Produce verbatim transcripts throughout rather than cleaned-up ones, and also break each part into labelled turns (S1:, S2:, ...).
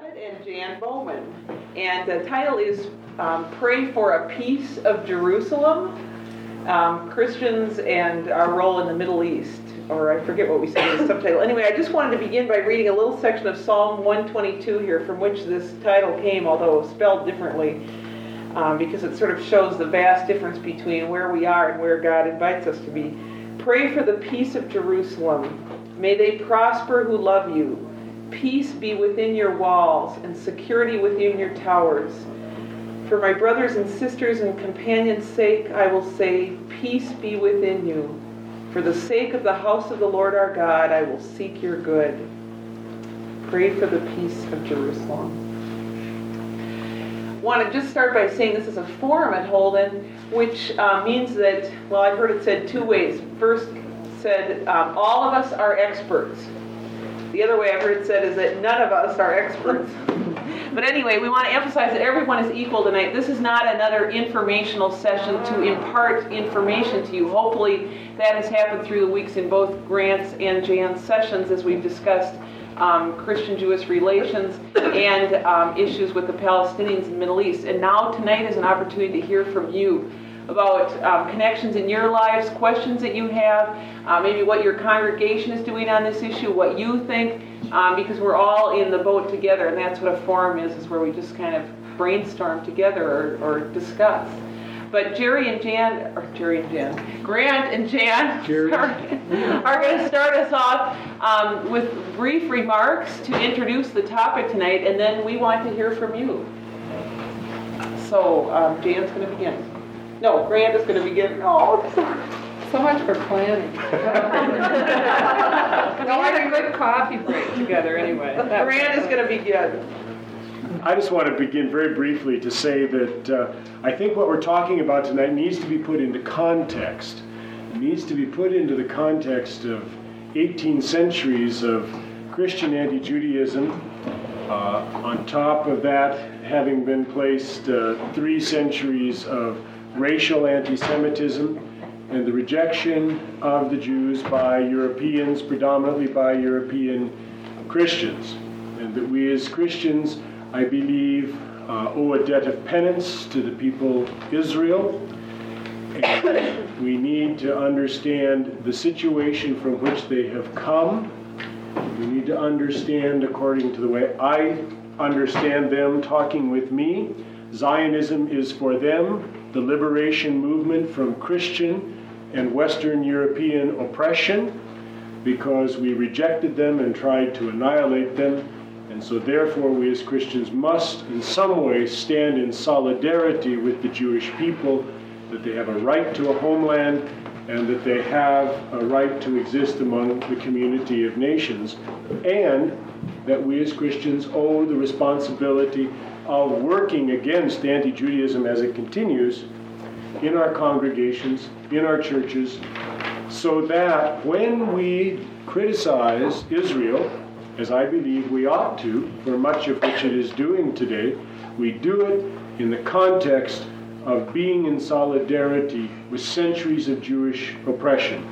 S1: Abbott and Jan Bowman. And the title is um, Pray for a Peace of Jerusalem, um, Christians and Our Role in the Middle East. Or I forget what we said in the subtitle. Anyway, I just wanted to begin by reading a little section of Psalm one twenty-two here, from which this title came, although it was spelled differently, um, because it sort of shows the vast difference between where we are and where God invites us to be. Pray for the peace of Jerusalem. May they prosper who love you. Peace be within your walls and security within your towers. For my brothers and sisters and companions' sake, I will say, peace be within you. For the sake of the house of the Lord our God, I will seek your good. Pray for the peace of Jerusalem. I want to just start by saying this is a forum at Holden, which uh, means that, well, I've heard it said two ways. First said, um, all of us are experts. The other way I've heard it said is that none of us are experts. But anyway, we want to emphasize that everyone is equal tonight. This is not another informational session to impart information to you. Hopefully that has happened through the weeks in both Grant's and Jan's sessions as we've discussed um, Christian-Jewish relations and um, issues with the Palestinians in the Middle East. And now tonight is an opportunity to hear from you about um, connections in your lives, questions that you have, uh, maybe what your congregation is doing on this issue, what you think, um, because we're all in the boat together, and that's what a forum is, is where we just kind of brainstorm together or, or discuss. But Jerry and Jan, or Jerry and Jan, Grant and Jan are, are going to start us off um, with brief remarks to introduce the topic tonight, and then we want to hear from you. So um, Jan's going to begin. No, Grant is going to begin. Oh,
S2: so much for planning. No, I had a good coffee break together anyway.
S1: That Grant is going to begin.
S3: I just want to begin very briefly to say that uh, I think what we're talking about tonight needs to be put into context. It needs to be put into the context of eighteen centuries of Christian anti-Judaism. Uh, on top of that, having been placed uh, three centuries of racial anti-Semitism and the rejection of the Jews by Europeans, predominantly by European Christians. And that we as Christians, I believe, uh, owe a debt of penance to the people of Israel. And we need to understand the situation from which they have come. We need to understand, according to the way I understand them talking with me, Zionism is for them the liberation movement from Christian and Western European oppression, because we rejected them and tried to annihilate them. And so therefore we as Christians must in some way stand in solidarity with the Jewish people, that they have a right to a homeland and that they have a right to exist among the community of nations, and that we as Christians owe the responsibility of working against anti-Judaism as it continues in our congregations, in our churches, so that when we criticize Israel, as I believe we ought to, for much of which it is doing today, we do it in the context of being in solidarity with centuries of Jewish oppression.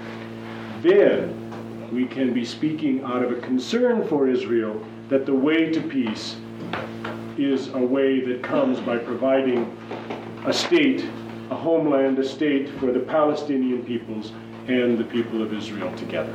S3: Then we can be speaking out of a concern for Israel that the way to peace is a way that comes by providing a state, a homeland, a state for the Palestinian peoples and the people of Israel together.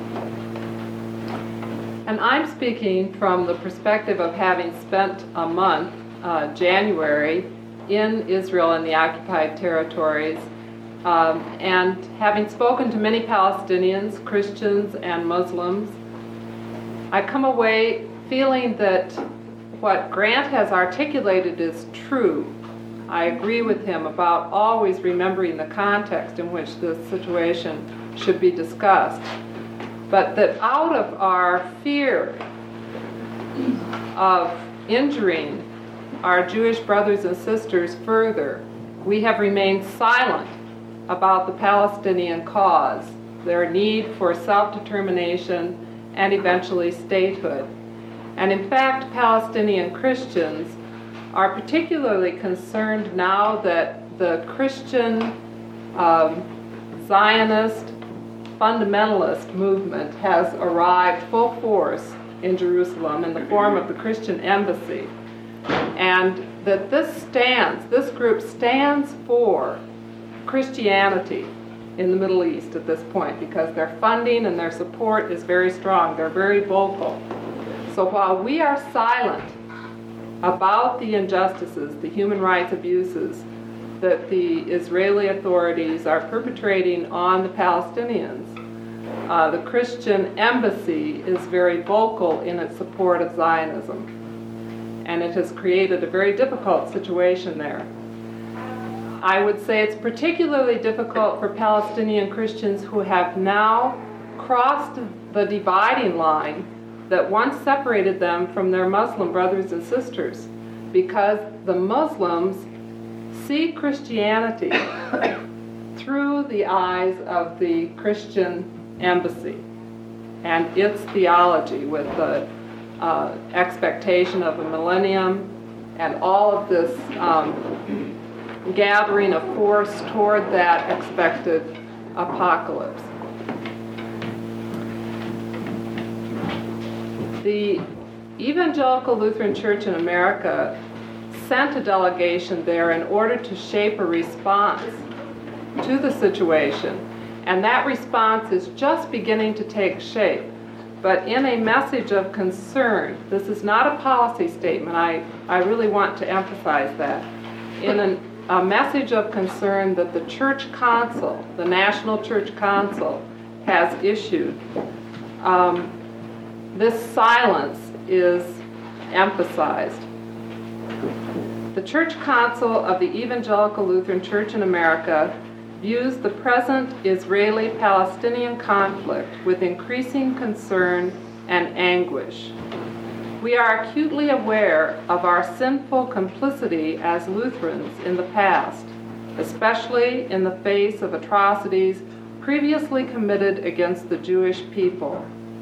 S2: And I'm speaking from the perspective of having spent a month, uh, January, in Israel and the occupied territories, um, and having spoken to many Palestinians, Christians, and Muslims, I come away feeling that what Grant has articulated is true. I agree with him about always remembering the context in which this situation should be discussed. But that out of our fear of injuring our Jewish brothers and sisters further, we have remained silent about the Palestinian cause, their need for self-determination and eventually statehood. And in fact, Palestinian Christians are particularly concerned now that the Christian um, Zionist fundamentalist movement has arrived full force in Jerusalem in the form of the Christian Embassy. And that this stands, this group stands for Christianity in the Middle East at this point, because their funding and their support is very strong. They're very vocal. So while we are silent about the injustices, the human rights abuses that the Israeli authorities are perpetrating on the Palestinians, uh, the Christian Embassy is very vocal in its support of Zionism. And it has created a very difficult situation there. I would say it's particularly difficult for Palestinian Christians who have now crossed the dividing line that once separated them from their Muslim brothers and sisters, because the Muslims see Christianity through the eyes of the Christian Embassy and its theology, with the uh, expectation of a millennium and all of this um, gathering of force toward that expected apocalypse. The Evangelical Lutheran Church in America sent a delegation there in order to shape a response to the situation. And that response is just beginning to take shape. But in a message of concern, this is not a policy statement, I, I really want to emphasize that. In an, a message of concern that the Church Council, the National Church Council, has issued, um, this silence is emphasized. The Church Council of the Evangelical Lutheran Church in America views the present Israeli-Palestinian conflict with increasing concern and anguish. We are acutely aware of our sinful complicity as Lutherans in the past, especially in the face of atrocities previously committed against the Jewish people.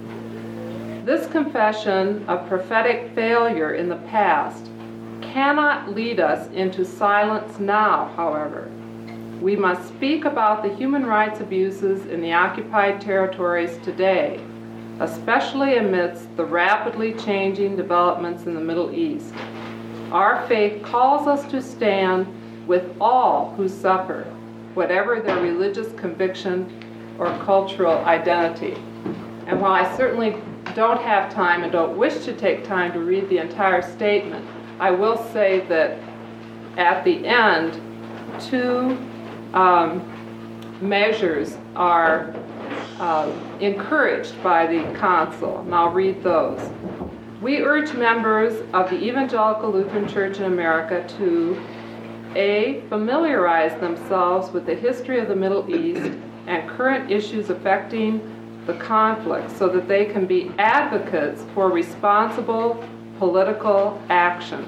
S2: This confession of prophetic failure in the past cannot lead us into silence now, however. We must speak about the human rights abuses in the occupied territories today, especially amidst the rapidly changing developments in the Middle East. Our faith calls us to stand with all who suffer, whatever their religious conviction or cultural identity. And while I certainly don't have time and don't wish to take time to read the entire statement, I will say that at the end, two um, measures are uh, encouraged by the council, and I'll read those. We urge members of the Evangelical Lutheran Church in America to A, familiarize themselves with the history of the Middle East and current issues affecting the conflict so that they can be advocates for responsible political action.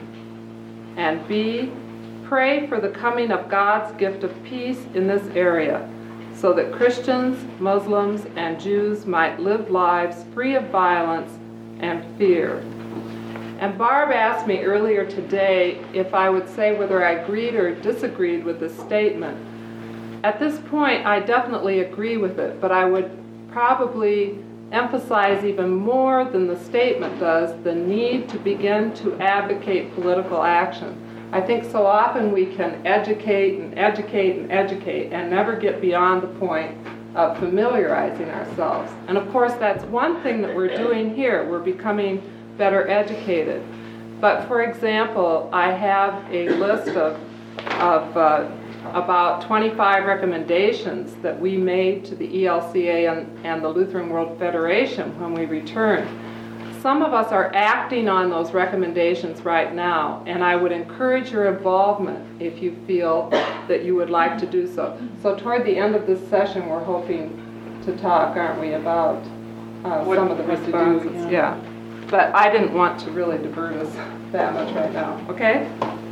S2: And B, pray for the coming of God's gift of peace in this area so that Christians, Muslims, and Jews might live lives free of violence and fear. And Barb asked me earlier today if I would say whether I agreed or disagreed with this statement. At this point, I definitely agree with it, but I would probably emphasize even more than the statement does the need to begin to advocate political action. I think so often we can educate and educate and educate and never get beyond the point of familiarizing ourselves. And of course, that's one thing that we're doing here. We're becoming better educated. But for example, I have a list of, of uh, about twenty-five recommendations that we made to the E L C A and, and the Lutheran World Federation when we returned. Some of us are acting on those recommendations right now, and I would encourage your involvement if you feel that you would like to do so. So toward the end of this session, we're hoping to talk, aren't we, about uh,
S1: What-
S2: some of the
S1: what to do,
S2: responses.
S1: yeah.
S2: Yeah. But I didn't want to really divert us that much right now, okay?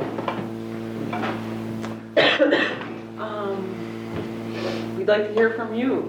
S1: Um, we'd like to hear from you.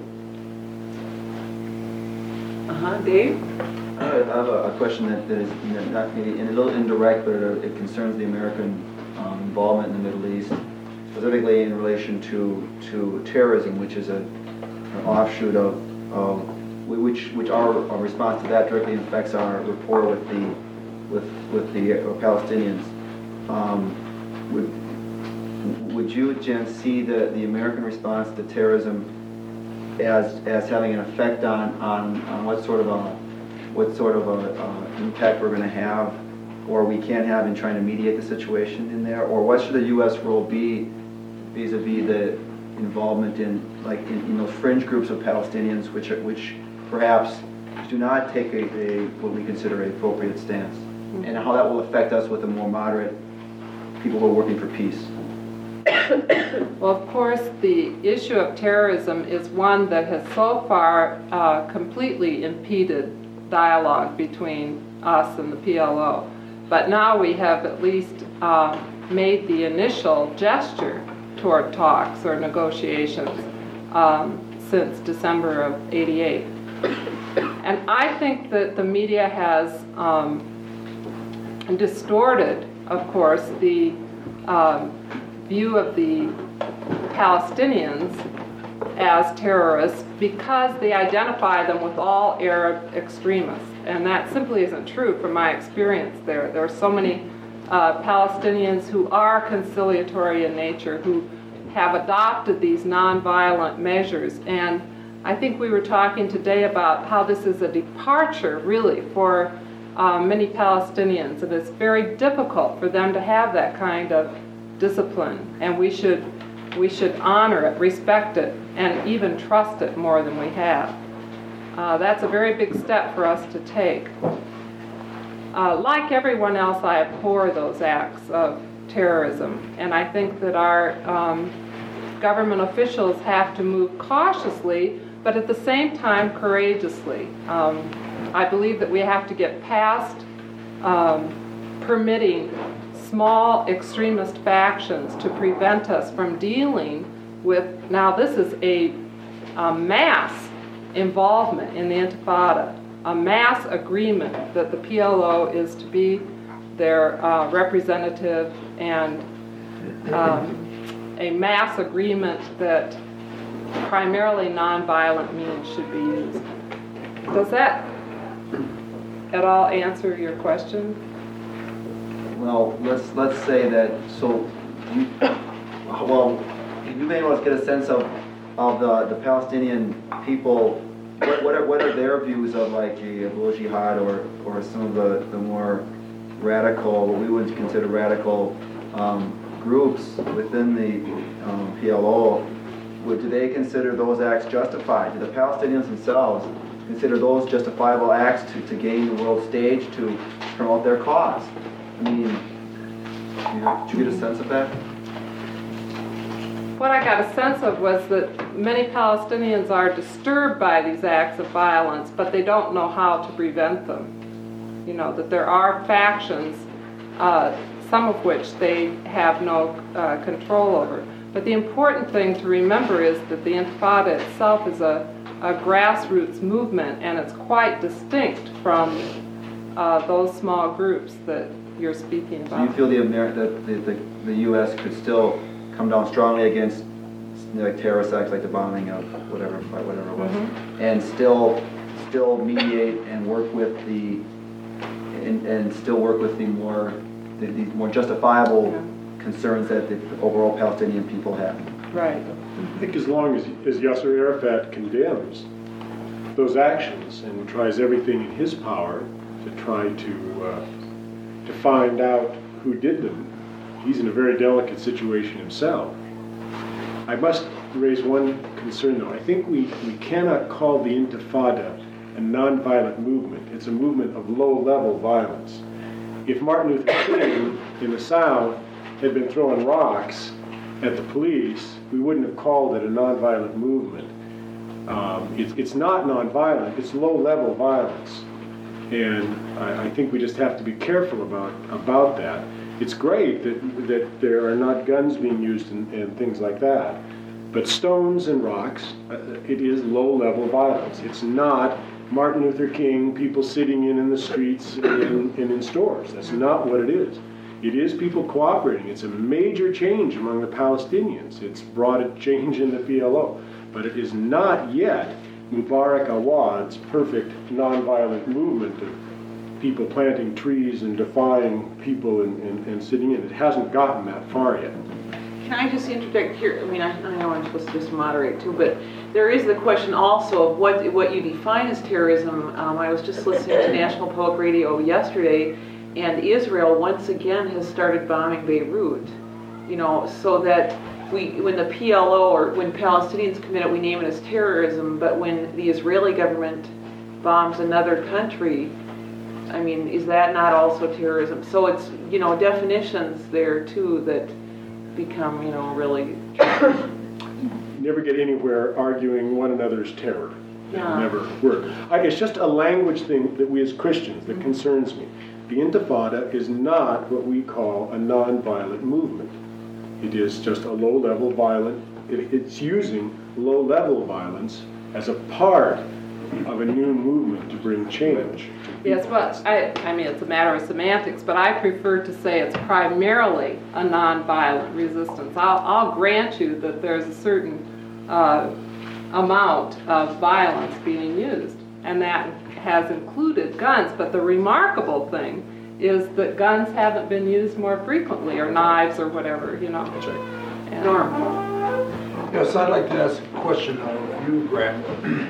S1: Uh-huh, Dave?
S4: I have a, a question that, that is you know, not maybe in a little indirect, but it, it concerns the American um, involvement in the Middle East, specifically in relation to to terrorism, which is a, an offshoot of, of wh- which, which our, our response to that directly affects our rapport with the, with, with the uh, Palestinians. Um, would, would you, Jen, see the, the American response to terrorism as, as having an effect on, on, on what sort of a, what sort of a, uh, impact we're going to have, or we can have in trying to mediate the situation in there, or what should the U S role be vis-a-vis the involvement in, like, in, in those fringe groups of Palestinians, which are, which perhaps do not take a, a what we consider an appropriate stance, mm-hmm. and how that will affect us with the more moderate people who are working for peace.
S2: Well, of course, the issue of terrorism is one that has so far uh, completely impeded dialogue between us and the P L O. But now we have at least uh, made the initial gesture toward talks or negotiations um, since December of eighty-eight. And I think that the media has um, distorted, of course, the um, view of the Palestinians as terrorists because they identify them with all Arab extremists. And that simply isn't true from my experience there. There are so many uh, Palestinians who are conciliatory in nature, who have adopted these nonviolent measures. And I think we were talking today about how this is a departure, really, for uh, many Palestinians. And it's very difficult for them to have that kind of discipline. And we should, we should honor it, respect it, and even trust it more than we have. Uh, that's a very big step for us to take. Uh, like everyone else, I abhor those acts of terrorism, and I think that our um, government officials have to move cautiously, but at the same time courageously. Um, I believe that we have to get past um, permitting small extremist factions to prevent us from dealing with, now this is a, a mass involvement in the Intifada, a mass agreement that the P L O is to be their uh, representative, and um, a mass agreement that primarily nonviolent means should be used. Does that at all answer your question?
S4: Well, let's let's say that. So, you, well, you may want to get a sense of of the, the Palestinian people. What, what, are, what are their views of, like, a Abu Jihad or, or some of the, the more radical, what we would consider radical um, groups within the um, P L O? Would, do they consider those acts justified? Do the Palestinians themselves consider those justifiable acts to, to gain the world stage to promote their cause? I mean, you know, did you get a sense of that?
S2: What I got a sense of was that many Palestinians are disturbed by these acts of violence, but they don't know how to prevent them. You know, that there are factions, uh, some of which they have no uh, control over. But the important thing to remember is that the Intifada itself is a, a grassroots movement, and it's quite distinct from uh, those small groups that you're speaking about.
S4: Do you feel the, Amer- that the, the, the U S could still come down strongly against, you know, like terrorist acts, like the bombing of whatever, whatever it was, mm-hmm. and still, still mediate and work with the, and, and still work with the more, the, the more justifiable yeah. concerns that the overall Palestinian people have?
S2: Right.
S3: I think as long as, as Yasser Arafat condemns those actions and tries everything in his power to try to uh, to find out who did them, he's in a very delicate situation himself. I must raise one concern, though. I think we, we cannot call the Intifada a nonviolent movement. It's a movement of low-level violence. If Martin Luther King in the South had been throwing rocks at the police, we wouldn't have called it a nonviolent movement. Um, it, it's not nonviolent, it's low-level violence. And I, I think we just have to be careful about, about that. It's great that, that there are not guns being used and, and things like that, but stones and rocks, uh, it is low-level violence. It's not Martin Luther King, people sitting in in the streets and, and in stores. That's not what it is. It is people cooperating. It's a major change among the Palestinians. It's brought a change in the P L O, but it is not yet Mubarak Awad's perfect nonviolent movement of people planting trees and defying people and, and, and sitting in. It hasn't gotten that far yet.
S1: Can I just interject here? I mean, I, I know I'm supposed to just moderate too, but there is the question also of what what you define as terrorism. Um, I was just listening to National Public Radio yesterday, and Israel once again has started bombing Beirut. You know, so that we, when the P L O or when Palestinians commit it, we name it as terrorism. But when the Israeli government bombs another country, I mean, is that not also terrorism? So it's, you know, definitions there too that become, you know, really.
S3: Never get anywhere arguing one another's terror.
S1: Yeah.
S3: Never work. I, it's just a language thing that we as Christians that concerns me. The Intifada is not what we call a nonviolent movement. It is just a low-level violent. It, it's using low-level violence as a part of a new movement to bring change.
S2: Yes, but I, I mean, it's a matter of semantics, but I prefer to say it's primarily a nonviolent resistance. I'll, I'll grant you that there's a certain uh, amount of violence being used, and that has included guns, but the remarkable thing is that guns haven't been used more frequently, or knives or whatever, you know.
S3: That's right.
S2: And,
S1: Norm.
S5: Yes, I'd like to ask a question of you, Grant.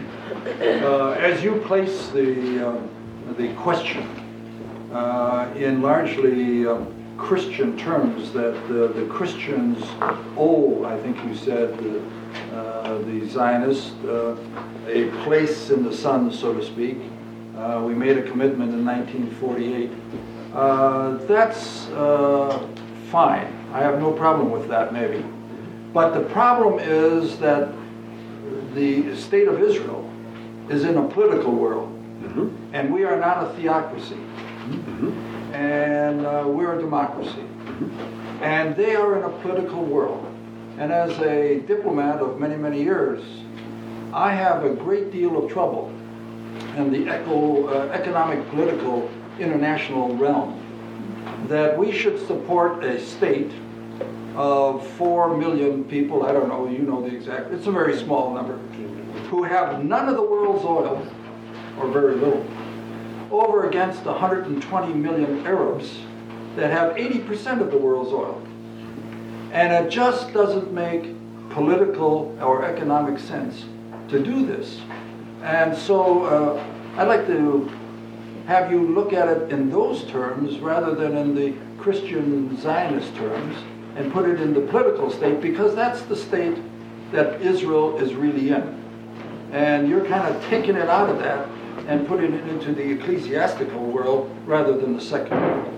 S5: Uh, as you place the, uh, the question uh, in largely uh, Christian terms, that uh, the Christians owe, I think you said, uh, uh, the Zionists, uh, a place in the sun, so to speak. Uh, we made a commitment in nineteen forty-eight. Uh, that's uh, fine. I have no problem with that, maybe. But the problem is that the state of Israel is in a political world,
S3: Mm-hmm.
S5: and we are not a theocracy,
S3: Mm-hmm.
S5: and uh, we're a democracy.
S3: Mm-hmm.
S5: And they are in a political world. And as a diplomat of many, many years, I have a great deal of trouble in the eco, uh, economic, political, international realm, that we should support a state of four million people, I don't know, you know the exact, it's a very small number, who have none of the world's oil, or very little, over against one hundred twenty million Arabs that have eighty percent of the world's oil. And it just doesn't make political or economic sense to do this. And so uh, I'd like to have you look at it in those terms rather than in the Christian Zionist terms, and put it in the political state, because that's the state that Israel is really in. And you're kind of taking it out of that and putting it into the ecclesiastical world rather than the secular world.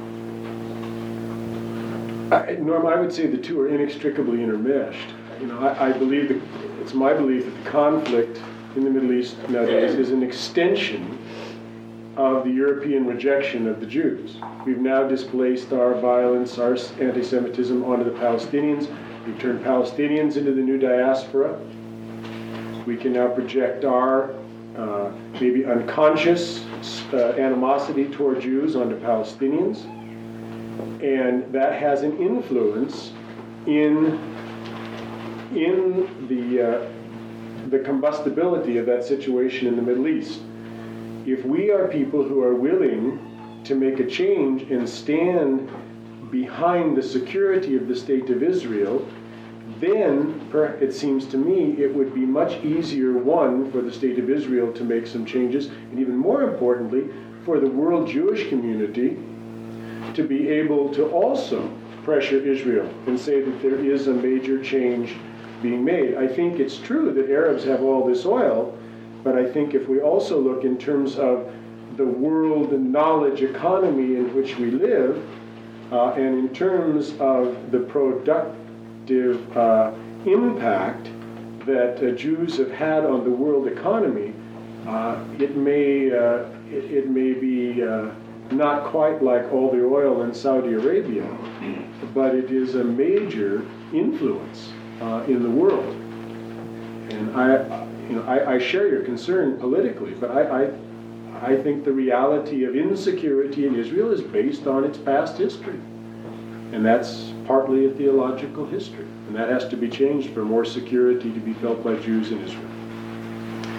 S3: I, Norm, I would say the two are inextricably intermeshed. You know, I, I believe that it's my belief that the conflict in the Middle East nowadays is an extension of the European rejection of the Jews. We've now displaced our violence, our anti-Semitism onto the Palestinians. We've turned Palestinians into the new diaspora. We can now project our uh, maybe unconscious uh, animosity toward Jews onto Palestinians. And that has an influence in, in the, uh, the combustibility of that situation in the Middle East. If we are people who are willing to make a change and stand behind the security of the state of Israel, then it seems to me it would be much easier, one, for the state of Israel to make some changes, and even more importantly, for the world Jewish community to be able to also pressure Israel and say that there is a major change being made. I think it's true that Arabs have all this oil, but I think if we also look in terms of the world knowledge economy in which we live, uh, and in terms of the productive uh, impact that uh, Jews have had on the world economy, uh, it may uh, it, it may be uh, not quite like all the oil in Saudi Arabia, but it is a major influence uh, in the world. And I, you know, I, I share your concern politically, but I, I, I think the reality of insecurity in Israel is based on its past history. And that's partly a theological history. And that has to be changed for more security to be felt by Jews in Israel.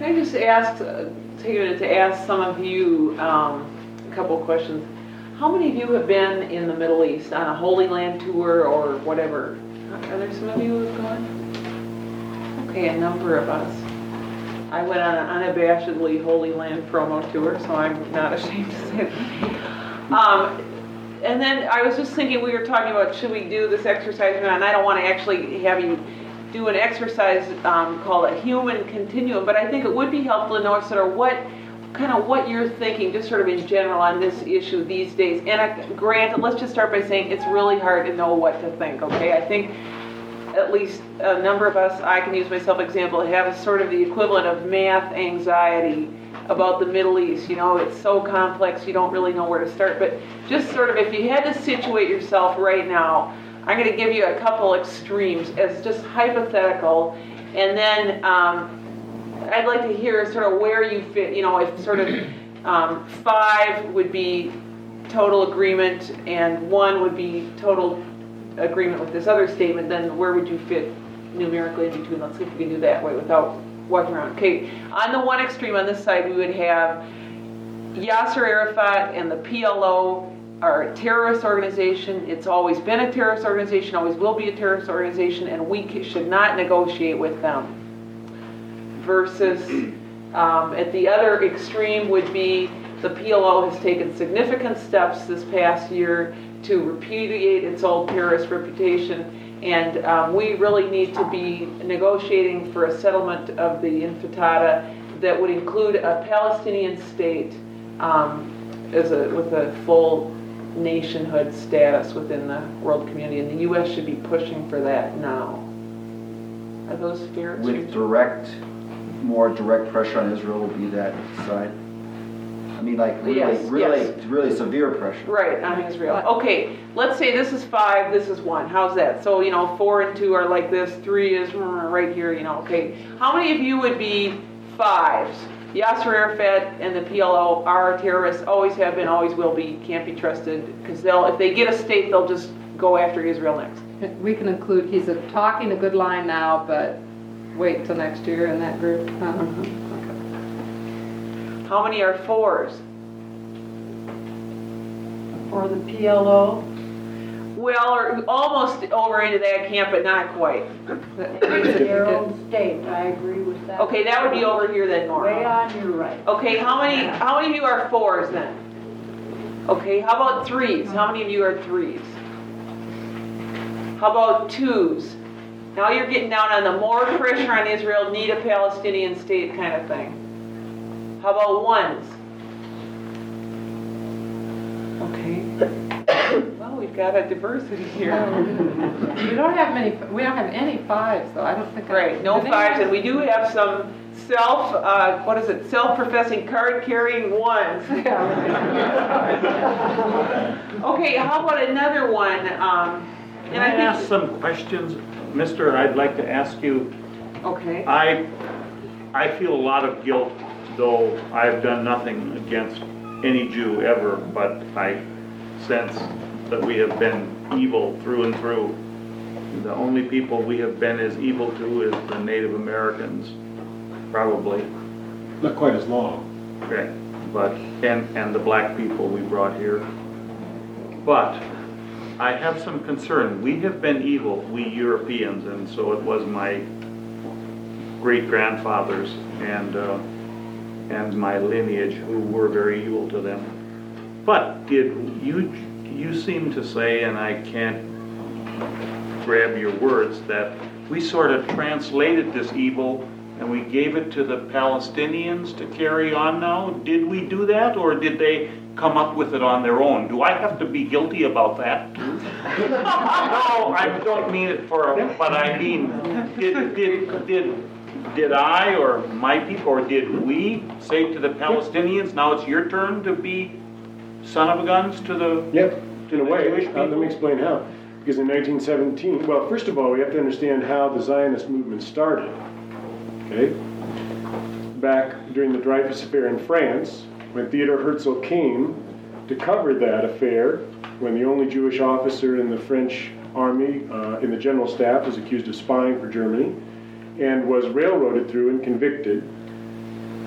S1: Can I just ask, uh, take a minute to ask some of you um, a couple of questions? How many of you have been in the Middle East on a Holy Land tour or whatever? Are there some of you who have gone? Okay, a number of us. I went on an unabashedly Holy Land promo tour, so I'm not ashamed to say that. Um, and then I was just thinking, we were talking about should we do this exercise or not, and I don't want to actually have you do an exercise um, called a human continuum, but I think it would be helpful to know sort of what, kind of what you're thinking, just sort of in general on this issue these days. And I, granted, let's just start by saying it's really hard to know what to think, okay? I think at least a number of us, I can use myself as example, have a sort of the equivalent of math anxiety about the Middle East. You know, it's so complex, you don't really know where to start. But just sort of, if you had to situate yourself right now, I'm going to give you a couple extremes as just hypothetical, and then um, I'd like to hear sort of where you fit. You know, if sort of um, five would be total agreement and one would be total agreement with this other statement, then where would you fit numerically in between? Let's see if we can do that way without walking around. Okay, on the one extreme on this side, we would have Yasser Arafat and the P L O are a terrorist organization. It's always been a terrorist organization, always will be a terrorist organization, and we should not negotiate with them. Versus um, at the other extreme would be the P L O has taken significant steps this past year to repudiate its old terrorist reputation, and um, we really need to be negotiating for a settlement of the Intifada that would include a Palestinian state um, as a, with a full nationhood status within the world community, and the U S should be pushing for that now. Are those fair?
S4: With direct, more direct pressure on Israel will be that side? I mean, like really,
S1: Yes,
S4: really,
S1: yes.
S4: really severe pressure.
S1: Right, on Israel. Okay, let's say this is five, this is one. How's that? So, you know, four and two are like this, three is right here, you know, okay. How many of you would be fives? Yasser Arafat and the P L O are terrorists, always have been, always will be, can't be trusted, because they'll, if they get a state, they'll just go after Israel next.
S2: We can include, he's a, talking a good line now, but wait till next year in that group. Huh?
S1: Mm-hmm. How many are fours?
S6: For the P L O?
S1: Well, or almost over into that camp, but not quite.
S6: Their own state, I agree with that.
S1: Okay, that would be over here then, Nora.
S6: Way on your right.
S1: Okay, how many, how many of you are fours then? Okay, how about threes? How many of you are threes? How about twos? Now you're getting down on the more pressure on Israel, need a Palestinian state kind of thing. How about ones? Okay. Well, we've got a diversity here.
S2: We don't have many, we don't have any fives, though. I don't think. I-
S1: Right, no
S2: do they
S1: fives,
S2: have-
S1: and we do have some self, uh, what is it, self-professing card-carrying ones. Okay, how about another one? Um,
S7: Can
S1: and
S7: I
S1: I think,
S7: ask some questions? Mister, I'd like to ask you,
S1: okay,
S7: I, I feel a lot of guilt, though I've done nothing against any Jew ever, but I sense that we have been evil through and through. The only people we have been as evil to is the Native Americans, probably.
S3: Not quite as long.
S7: Okay, but, and, and the black people we brought here. But I have some concern. We have been evil, we Europeans, and so it was my great-grandfathers and, uh, and my lineage who were very evil to them. But did you, you seem to say, and I can't grab your words, that we sort of translated this evil and we gave it to the Palestinians to carry on now? Did we do that, or did they come up with it on their own? Do I have to be guilty about that too? No, I don't mean it for, a, but I mean, did, did, did, did I or my people, or did we say to the Palestinians, now it's your turn to be son of a guns to the,
S3: Yep,
S7: to
S3: in a
S7: the
S3: way.
S7: Jewish
S3: Uh, let me
S7: people?
S3: explain how. Because in nineteen seventeen, well, first of all, we have to understand how the Zionist movement started. Okay? Back during the Dreyfus Affair in France, when Theodor Herzl came to cover that affair, when the only Jewish officer in the French army, uh, in the general staff, was accused of spying for Germany, and was railroaded through and convicted.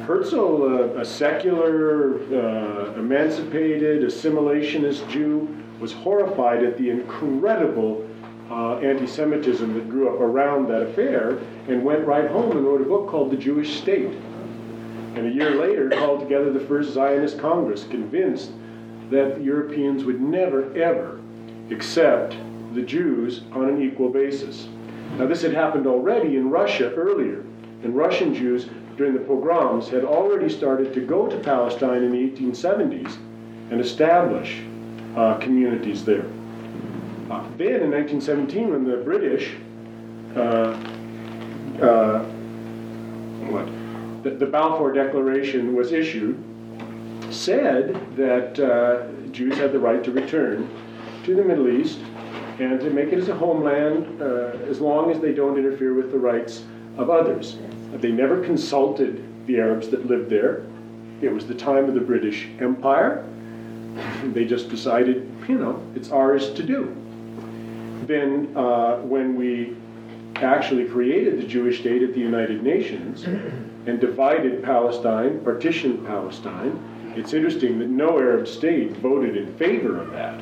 S3: Herzl, uh, a secular, uh, emancipated, assimilationist Jew, was horrified at the incredible uh, anti-Semitism that grew up around that affair, and went right home and wrote a book called The Jewish State. And a year later called together the first Zionist Congress, convinced that Europeans would never, ever accept the Jews on an equal basis. Now, this had happened already in Russia earlier, and Russian Jews during the pogroms had already started to go to Palestine in the eighteen seventies and establish uh, communities there. Uh, then in nineteen seventeen, when the British, uh, uh, what, the, the Balfour Declaration was issued, said that uh, Jews had the right to return to the Middle East and to make it as a homeland uh, as long as they don't interfere with the rights of others. They never consulted the Arabs that lived there. It was the time of the British Empire. They just decided, you know, it's ours to do. Then uh, when we actually created the Jewish state at the United Nations and divided Palestine, partitioned Palestine, it's interesting that no Arab state voted in favor of that.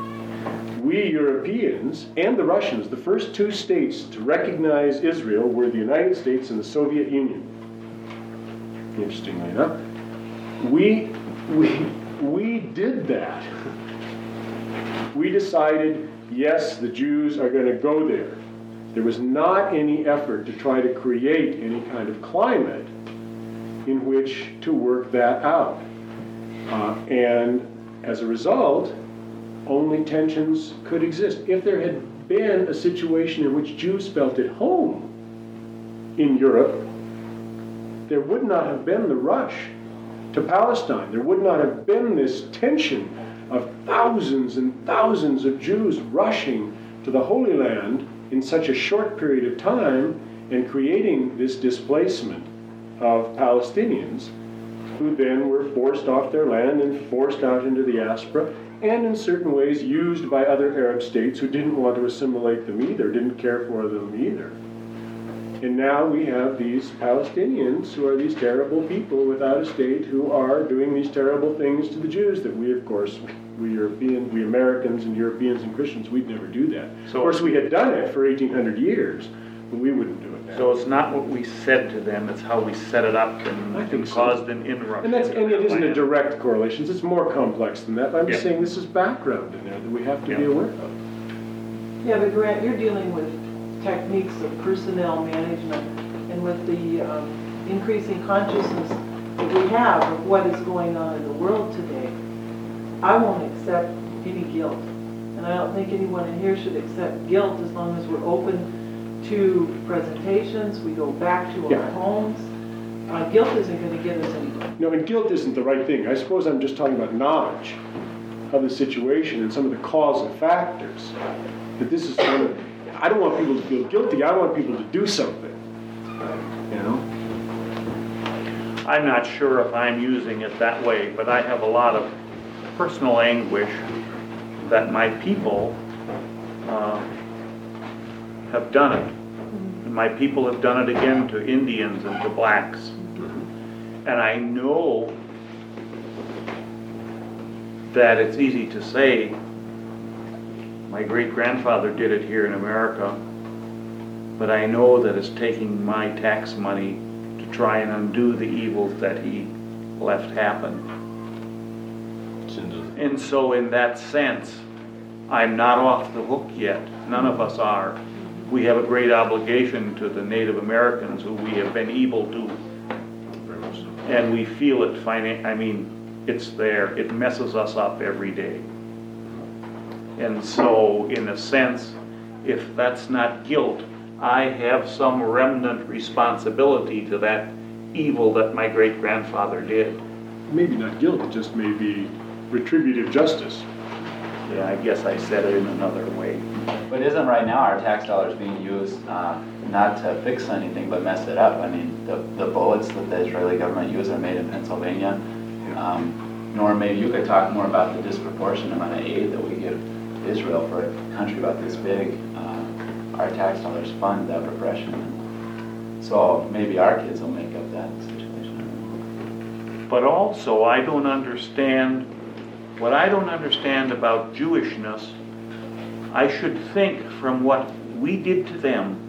S3: We Europeans and the Russians, the first two states to recognize Israel were the United States and the Soviet Union. Interestingly enough, we, we, we did that. We decided, yes, the Jews are going to go there. There was not any effort to try to create any kind of climate in which to work that out. Uh, and as a result, only tensions could exist. If there had been a situation in which Jews felt at home in Europe, there would not have been the rush to Palestine. There would not have been this tension of thousands and thousands of Jews rushing to the Holy Land in such a short period of time and creating this displacement of Palestinians who then were forced off their land and forced out into the diaspora, and in certain ways used by other Arab states who didn't want to assimilate them either, didn't care for them either. And now we have these Palestinians who are these terrible people without a state who are doing these terrible things to the Jews that we, of course, we European, we Americans and Europeans and Christians, we'd never do that.
S7: So,
S3: of course, we had done it for eighteen hundred years, but we wouldn't do it now.
S7: So it's not what we said to them, it's how we set it up and,
S3: I think
S7: and
S3: so.
S7: caused an interruption.
S3: And that's,
S7: to
S3: and
S7: their
S3: it isn't a
S7: plan.
S3: direct correlation, it's more complex than that, but I'm just
S7: Yeah.
S3: saying this is background in there that we have to be
S7: Yeah.
S3: aware of.
S8: Yeah, but Grant, you're dealing with techniques of personnel management and with the um, increasing consciousness that we have of what is going on in the world today. I won't accept any guilt. And I don't think anyone in here should accept guilt as long as we're open to presentations, we go back to our
S3: Yeah.
S8: homes. Uh, guilt isn't going to get us anywhere.
S3: No, and guilt isn't the right thing. I suppose I'm just talking about knowledge of the situation and some of the causal factors. That this is one of, I don't want people to feel guilty, I want people to do something. You know?
S7: I'm not sure if I'm using it that way, but I have a lot of personal anguish that my people uh, have done it. And my people have done it again to Indians and to blacks. And I know that it's easy to say, my great-grandfather did it here in America, but I know that it's taking my tax money to try and undo the evils that he left happen. And so in that sense, I'm not off the hook yet. None of us are. We have a great obligation to the Native Americans who we have been able to. And we feel it, finan- I mean, it's there. It messes us up every day. And so, in a sense, if that's not guilt, I have some remnant responsibility to that evil that my great-grandfather did.
S3: Maybe not guilt, it just may be retributive justice.
S7: Yeah, I guess I said it in another way.
S9: But isn't right now our tax dollars being used uh, not to fix anything but mess it up? I mean, the, the bullets that the Israeli government used are made in Pennsylvania. Um, Norm, maybe you could talk more about the disproportionate amount of aid that we give Israel for a country about this big. Uh, our tax dollars fund that repression. So maybe our kids will make up that situation.
S7: But also, I don't understand, what I don't understand about Jewishness, I should think from what we did to them,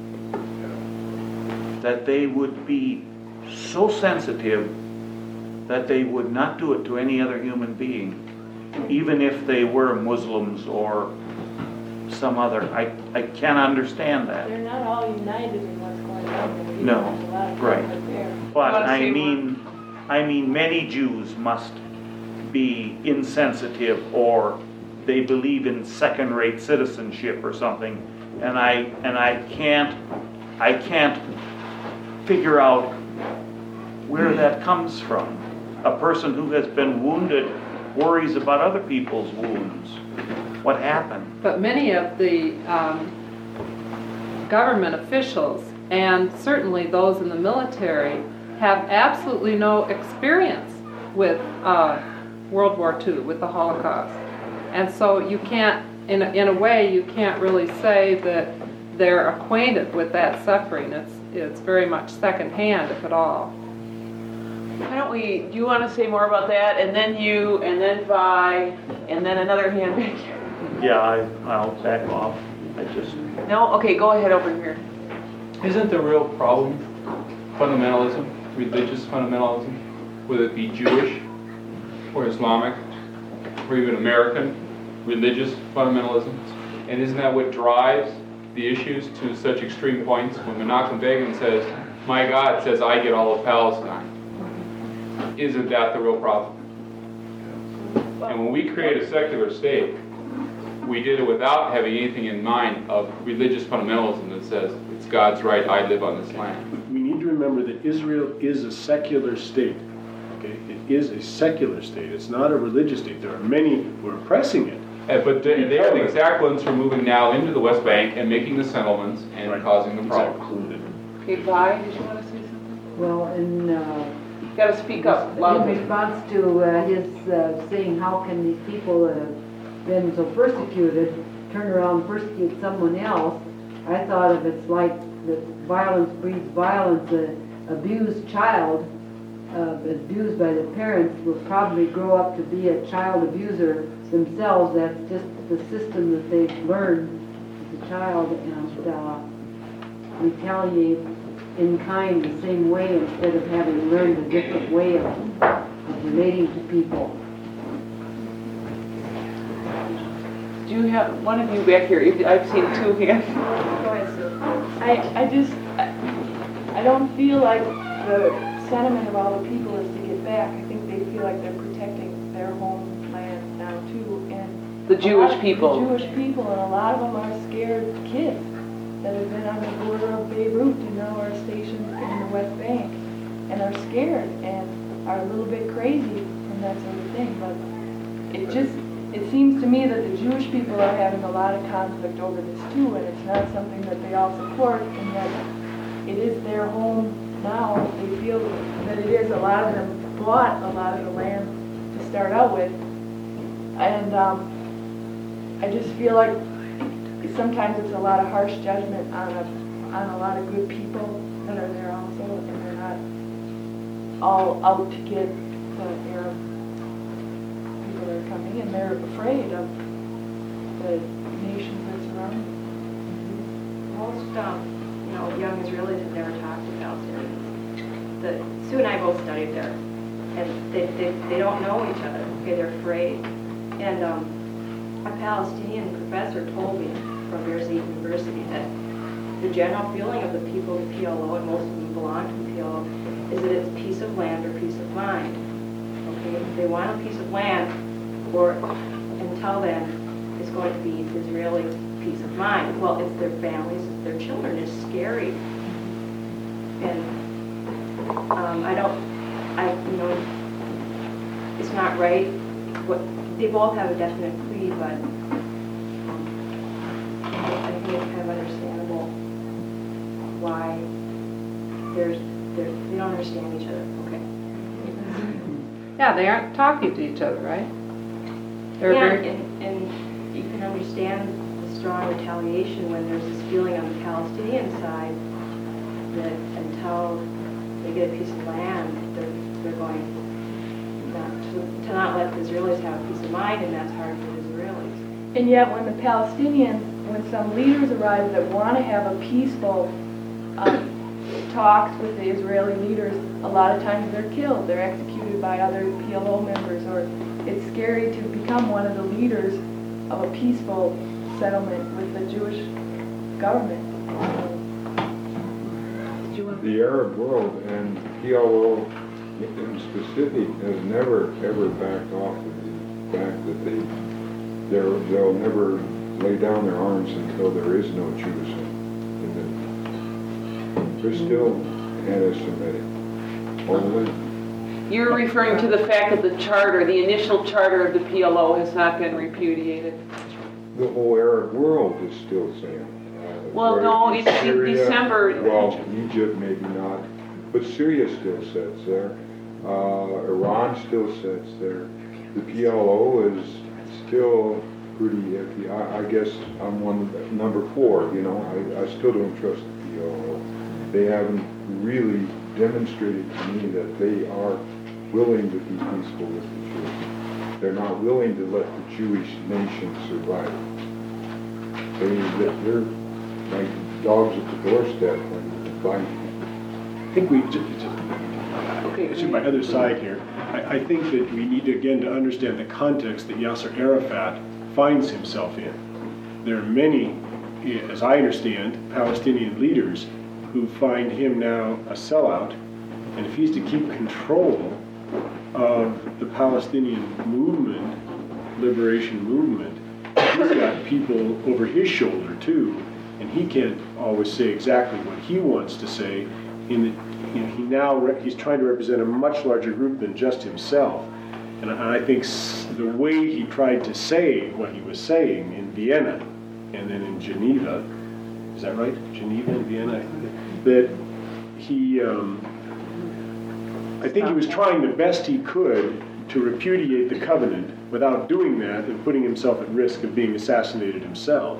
S7: that they would be so sensitive that they would not do it to any other human being, even if they were Muslims or some other. I, I can't understand that.
S10: They're not all united in what's going on there.
S7: No,
S10: There's a lot of
S7: right.
S10: conflict there.
S7: But
S1: Wanna
S7: I
S1: say
S7: mean, I mean, many Jews must be insensitive, or they believe in second-rate citizenship or something, and I and I can't I can't figure out where that comes from. A person who has been wounded worries about other people's wounds. What happened?
S2: But many of the um, government officials, and certainly those in the military, have absolutely no experience with uh, World War Two, with the Holocaust. And so you can't, in a, in a way, you can't really say that they're acquainted with that suffering. It's, it's very much secondhand, if at all.
S1: Why don't we, do you want to say more about that? And then you, and then Vi, and then another hand back here.
S7: Yeah, I, I'll back off. I just,
S1: No? Okay, go ahead over here.
S11: Isn't the real problem fundamentalism, religious fundamentalism, whether it be Jewish or Islamic or even American religious fundamentalism? And isn't that what drives the issues to such extreme points when Menachem Begin says, my God says I get all of Palestine? Isn't that the real problem? And when we create a secular state, we did it without having anything in mind of religious fundamentalism that says, it's God's right, I live on this land.
S3: We need to remember that Israel is a secular state. Okay, it is a secular state. It's not a religious state. There are many who are oppressing it.
S11: Uh, But they they are the exact ones who are moving now into the West Bank and making the settlements and
S3: Right.
S11: causing the problems.
S3: Exactly.
S1: Okay, Vi, did you want to say something?
S6: Well, in, uh,
S1: You got to speak up
S6: in
S1: loudly.
S6: response to uh, his uh, saying, how can these people that have been so persecuted turn around and persecute someone else? I thought of it's like that violence breeds violence. An abused child, uh, abused by the parents, will probably grow up to be a child abuser themselves. That's just the system that they've learned as a child, and uh, retaliate in kind the same way instead of having learned a different way of, of relating to people.
S1: Do you have, one of you back here, If- I've seen two hands.
S10: Go ahead, Sue. I, I just, I, I don't feel like the sentiment of all the people is to get back. I think they feel like they're protecting their homeland now too, and
S1: The
S10: a lot
S1: Jewish
S10: of-
S1: people.
S10: The Jewish people, and a lot of them are scared kids that have been on the border of Beirut and now are stationed in the West Bank, and are scared and are a little bit crazy from that sort of thing. But it just, it seems to me that the Jewish people are having a lot of conflict over this too, and it's not something that they all support, and that it is their home now. They feel that it is. A lot of them bought a lot of the land to start out with, and um, I just feel like sometimes it's a lot of harsh judgment on a, on a lot of good people that are there also, and they're not all out to get the Arab people that are coming, and they're afraid of the nations that surround them.
S12: Most, um, you know, young Israelis have never talked to Palestinians. The, Sue and I both studied there, and they, they, they don't know each other, okay, they're afraid. And um, a Palestinian professor told me from Birzeit University that the general feeling of the people of P L O, and most of them belong to P L O, is that it's peace of land or peace of mind. Okay, if they want a piece of land, or until then, it's going to be Israeli peace of mind. Well, it's their families, it's their children. It's scary, and um, I don't, I you know, it's not right. What they both have a definite creed, but um, I think it's kind of understandable why there's there's they don't understand each other. Okay.
S2: Yeah, they aren't talking to each other, right? They're
S12: Yeah,
S2: very,
S12: and, and you can understand the strong retaliation when there's this feeling on the Palestinian side that until they get a piece of land, they're, they're going not, to, to not let the Israelis have peace of mind, and that's hard for the Israelis.
S10: And yet when the Palestinians, when some leaders arrive that want to have a peaceful um, talks with the Israeli leaders, a lot of times they're killed. They're executed by other P L O members, or it's scary to become one of the leaders of a peaceful settlement with the Jewish government.
S13: The Arab world and P L O in specific has never ever backed off of the fact that they they're, they'll never lay down their arms until there is no Jews in them. They're still anti-Semitic. All the way.
S1: You're referring to the fact that the charter, the initial charter of the P L O has not been repudiated.
S13: The whole Arab world is still saying. Uh,
S1: Well, no,
S13: right,
S1: it's in
S13: Syria,
S1: December.
S13: Well, Egypt maybe not, but Syria still sits there. Uh, Iran still sits there. The P L O is still pretty iffy. I, I guess I'm one number four. You know, I, I still don't trust the P L O. They haven't really demonstrated to me that they are willing to be peaceful with the Jews. They're not willing to let the Jewish nation survive. They, they're like dogs at the doorstep when they find you.
S3: I think we, just, just, okay, to my other side here, I, I think that we need to, again, to understand the context that Yasser Arafat finds himself in. There are many, as I understand, Palestinian leaders who find him now a sellout, and if he's to keep control of the Palestinian movement, liberation movement, he's got people over his shoulder too, and he can't always say exactly what he wants to say. In the, you know, he now re- he's trying to represent a much larger group than just himself, and I, I think s- the way he tried to say what he was saying in Vienna and then in Geneva, is that right? Geneva and Vienna, I think, that he, um, I think he was trying the best he could to repudiate the covenant without doing that and putting himself at risk of being assassinated himself.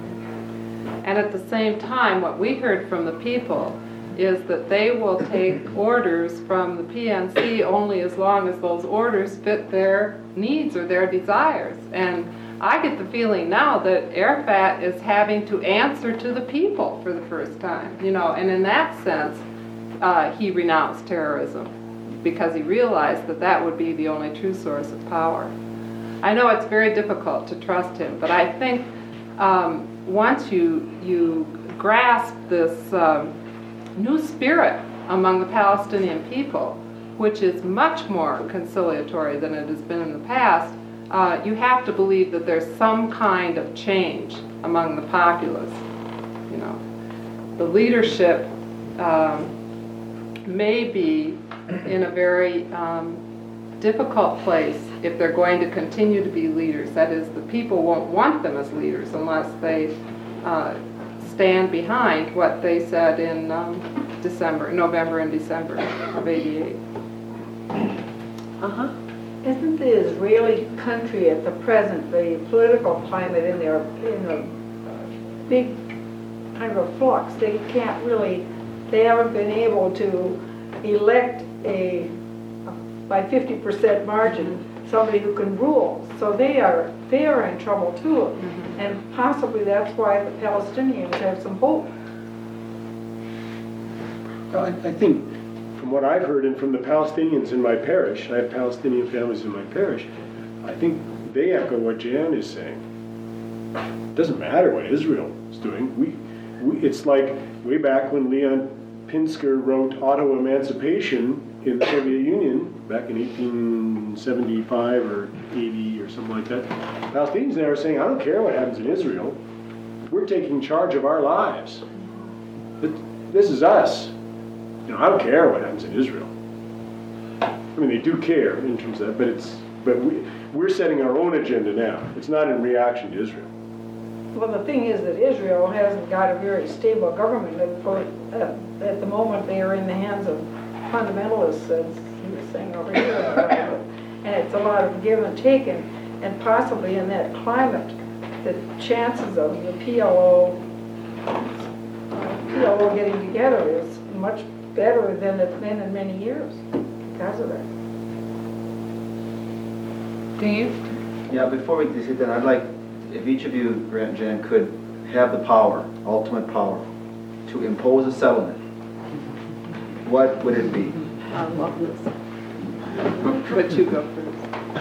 S2: And at the same time, what we heard from the people is that they will take orders from the P N C only as long as those orders fit their needs or their desires. And I get the feeling now that Arafat is having to answer to the people for the first time, you know, and in that sense, uh, he renounced terrorism because he realized that that would be the only true source of power. I know it's very difficult to trust him, but I think um, once you you grasp this um, new spirit among the Palestinian people, which is much more conciliatory than it has been in the past, uh, you have to believe that there's some kind of change among the populace. You know, the leadership um, may be in a very um, difficult place if they're going to continue to be leaders. That is, the people won't want them as leaders unless they uh, stand behind what they said in um, December, November and December of eighty-eight.
S1: Uh-huh.
S6: Isn't the Israeli country at the present, the political climate in there, in a big kind of a flux? They can't really, they haven't been able to elect a, by fifty percent margin, somebody who can rule. So they are, they are in trouble too. Mm-hmm. And possibly that's why the Palestinians have some hope.
S3: Well, I, I think from what I've heard and from the Palestinians in my parish, I have Palestinian families in my parish, I think they echo what Jan is saying. It doesn't matter what Israel is doing. We, we, it's like way back when Leon Pinsker wrote Auto Emancipation in the Soviet Union back in eighteen seventy-five or eighty or something like that. Palestinians now are saying, I don't care what happens in Israel. We're taking charge of our lives. This is us. You know, I don't care what happens in Israel. I mean, they do care in terms of that, but it's but we we're setting our own agenda now. It's not in reaction to Israel.
S6: Well, the thing is that Israel hasn't got a very stable government. Uh, at the moment, they are in the hands of fundamentalists, as he was saying over here, and it's a lot of give and take, and, and possibly in that climate, the chances of the P L O uh, P L O getting together is much better than it's been in many years because of that.
S2: Dave?
S4: Yeah, before we sit down, I'd like, if each of you, Grant and Jan, could have the power, ultimate power, to impose a settlement, what would it be?
S2: I love this. But you go first.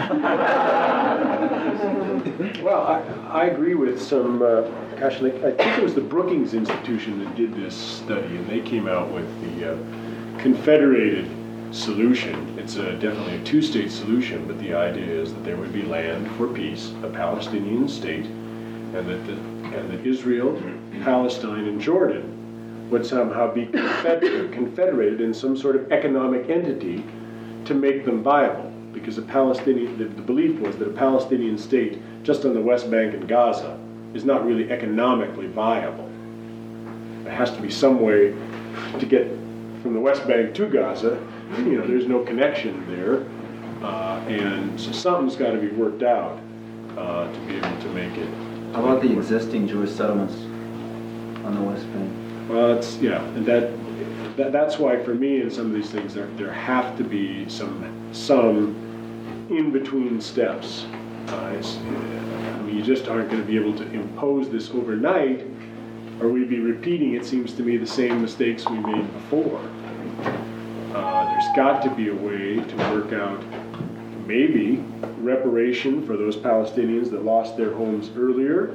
S3: Well, I, I agree with some, uh, gosh, like, I think it was the Brookings Institution that did this study, and they came out with the uh, confederated solution. It's a, definitely a two-state solution, but the idea is that there would be land for peace, a Palestinian state, and that, the, and that Israel, Palestine, and Jordan would somehow be confed- confederated in some sort of economic entity to make them viable. Because a Palestinian, the, the belief was that a Palestinian state just on the West Bank and Gaza is not really economically viable. There has to be some way to get from the West Bank to Gaza. You know, there's no connection there, uh, and so something's got to be worked out uh, to be able to make it.
S4: How about the existing Jewish settlements on the West Bank?
S3: Well, it's, yeah, and that, that that's why for me in some of these things there there have to be some some in between steps. Uh, it's, I mean, you just aren't going to be able to impose this overnight, or we'd be repeating, it seems to me, the same mistakes we made before. Uh, there's got to be a way to work out maybe reparation for those Palestinians that lost their homes earlier,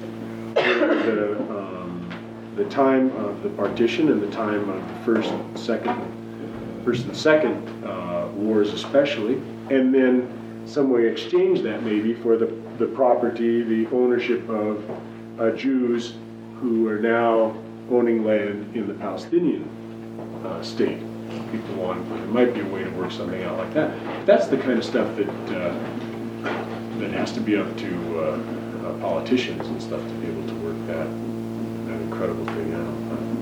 S3: the, um, the time of the partition and the time of the first, second, first and second uh, wars especially, and then some way exchange that maybe for the, the property, the ownership of uh, Jews who are now owning land in the Palestinian uh, state. People want, there might be a way to work something out like that. That's the kind of stuff that uh, that has to be up to uh, uh, politicians and stuff to be able to work that, that incredible thing out.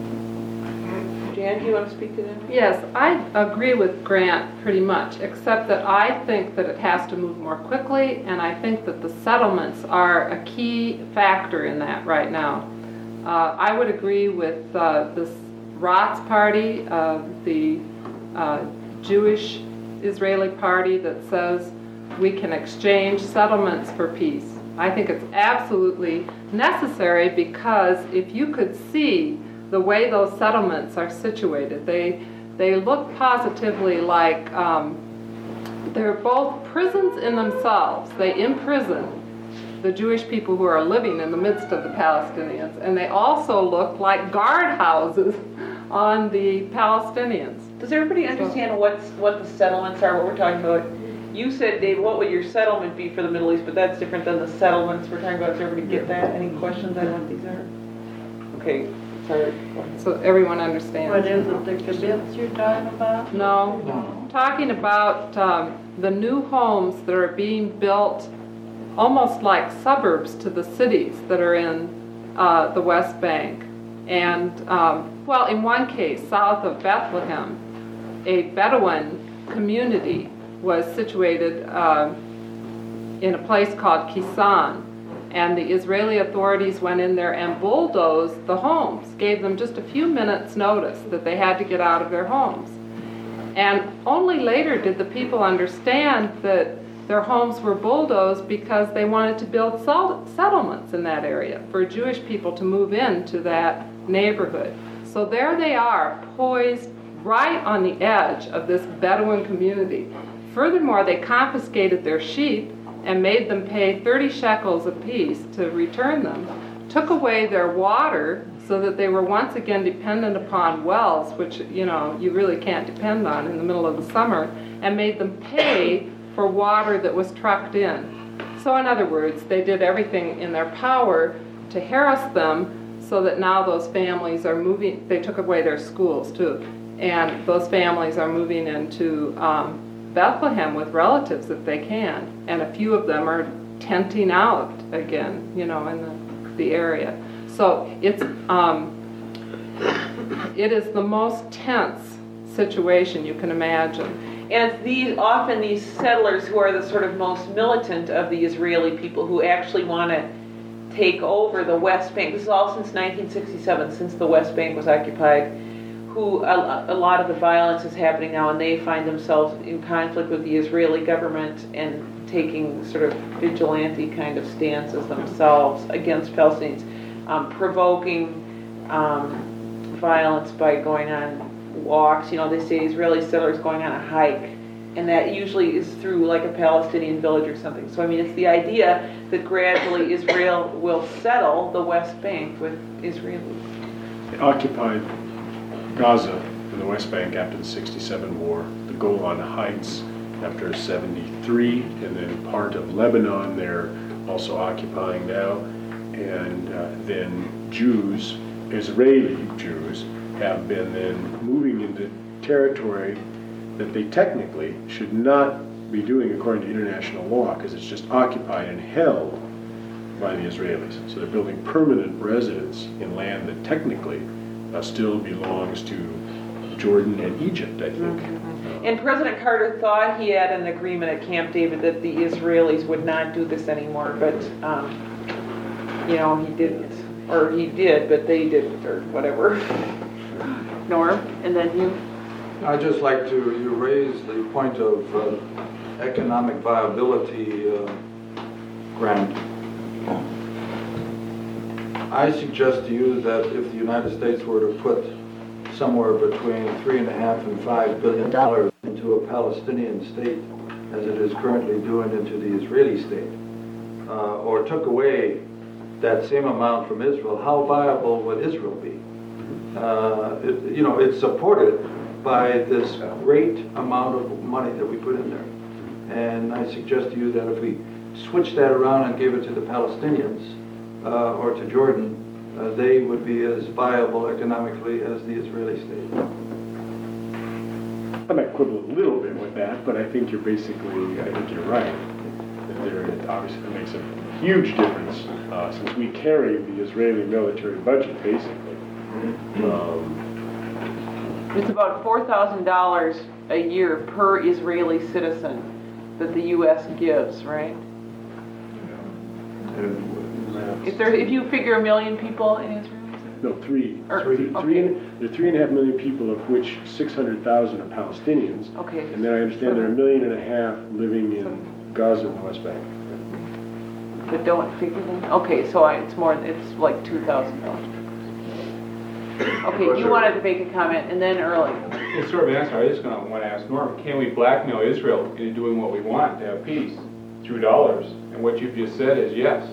S1: Jan, do you want to speak to that?
S2: Yes, I agree with Grant pretty much, except that I think that it has to move more quickly, and I think that the settlements are a key factor in that right now. Uh, I would agree with uh, this Ratz party, uh, the uh, Jewish Israeli party that says we can exchange settlements for peace. I think it's absolutely necessary, because if you could see the way those settlements are situated, they they look positively like um, they're both prisons in themselves. They imprison the Jewish people who are living in the midst of the Palestinians, and they also look like guardhouses on the Palestinians.
S1: Does everybody understand what's, what the settlements are, what we're talking about? You said, Dave, what would your settlement be for the Middle East, but that's different than the settlements we're talking about. Does everybody get that? Any questions on what these are? Okay, sorry.
S2: So everyone understands.
S10: What is it, the kibbutz you're talking about?
S2: No, I'm talking about um, the new homes that are being built almost like suburbs to the cities that are in uh, the West Bank. And, um, well, in one case, south of Bethlehem, a Bedouin community was situated uh, in a place called Kisan. And the Israeli authorities went in there and bulldozed the homes, gave them just a few minutes' notice that they had to get out of their homes. And only later did the people understand that their homes were bulldozed because they wanted to build settlements in that area for Jewish people to move into that neighborhood. So there they are, poised right on the edge of this Bedouin community. Furthermore, they confiscated their sheep and made them pay thirty shekels apiece to return them, took away their water so that they were once again dependent upon wells, which, you know, you really can't depend on in the middle of the summer, and made them pay for water that was trucked in. So in other words, they did everything in their power to harass them, so that now those families are moving. They took away their schools too, and those families are moving into um, Bethlehem with relatives if they can, and a few of them are tenting out again, you know, in the, the area. So it's um, it is the most tense situation you can imagine.
S1: And it's these, often these settlers who are the sort of most militant of the Israeli people who actually want to take over the West Bank. This is all since nineteen sixty-seven, since the West Bank was occupied, who, a, a lot of the violence is happening now, and they find themselves in conflict with the Israeli government and taking sort of vigilante kind of stances themselves against Palestinians, um, provoking um, violence by going on walks. You know, they say Israeli settlers going on a hike, and that usually is through like a Palestinian village or something. So I mean, it's the idea that gradually Israel will settle the West Bank with Israelis.
S3: They occupied Gaza and the West Bank after the sixty-seven war, the Golan Heights after seventy-three, and then part of Lebanon they're also occupying now. And uh, then Jews, Israeli Jews, have been then moving into territory that they technically should not be doing according to international law, because it's just occupied and held by the Israelis. So they're building permanent residence in land that technically uh, still belongs to Jordan and Egypt, I think.
S1: Mm-hmm. And President Carter thought he had an agreement at Camp David that the Israelis would not do this anymore, but um, you know, he didn't, or he did, but they didn't, or whatever. Norm, and then you.
S5: I'd just like to, you raise the point of uh, economic viability, uh, Grant. I suggest to you that if the United States were to put somewhere between three and a half and five billion dollars into a Palestinian state, as it is currently doing into the Israeli state, uh, or took away that same amount from Israel, how viable would Israel be? Uh, it, you know, it's supported by this great amount of money that we put in there. And I suggest to you that if we switch that around and gave it to the Palestinians uh, or to Jordan, uh, they would be as viable economically as the Israeli state.
S3: I might quibble a little bit with that, but I think you're basically, I think you're right. That there, it obviously makes a huge difference uh, since we carry the Israeli military budget, basically. Um,
S1: It's about four thousand dollars a year per Israeli citizen that the U S gives, right? If there, if you figure a million people in Israel?
S3: No, three.
S1: Or,
S3: three,
S1: okay.
S3: three and, there are three and a half million people, of which six hundred thousand are Palestinians.
S1: Okay.
S3: And then I understand there are a million and a half living in Gaza and the West Bank.
S1: But don't figure them? Okay, so I, it's more, it's like two thousand dollars. Okay, you wanted to make a comment, and then Early.
S11: It's sort of an answer. I just gonna want to ask Norm, can we blackmail Israel into doing what we want to have peace through dollars? And what you've just said is yes.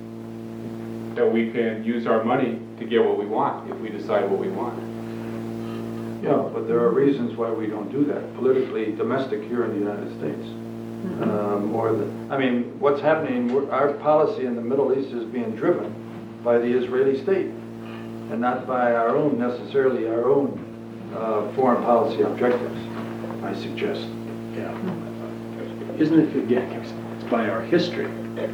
S11: That we can use our money to get what we want if we decide what we want.
S5: Yeah, but there are reasons why we don't do that, politically domestic here in the United States. Mm-hmm. uh, more than, I mean, what's happening, our policy in the Middle East is being driven by the Israeli state, and not by our own, necessarily our own uh, foreign policy objectives, I suggest.
S3: Yeah. Isn't it, again, it's by our history that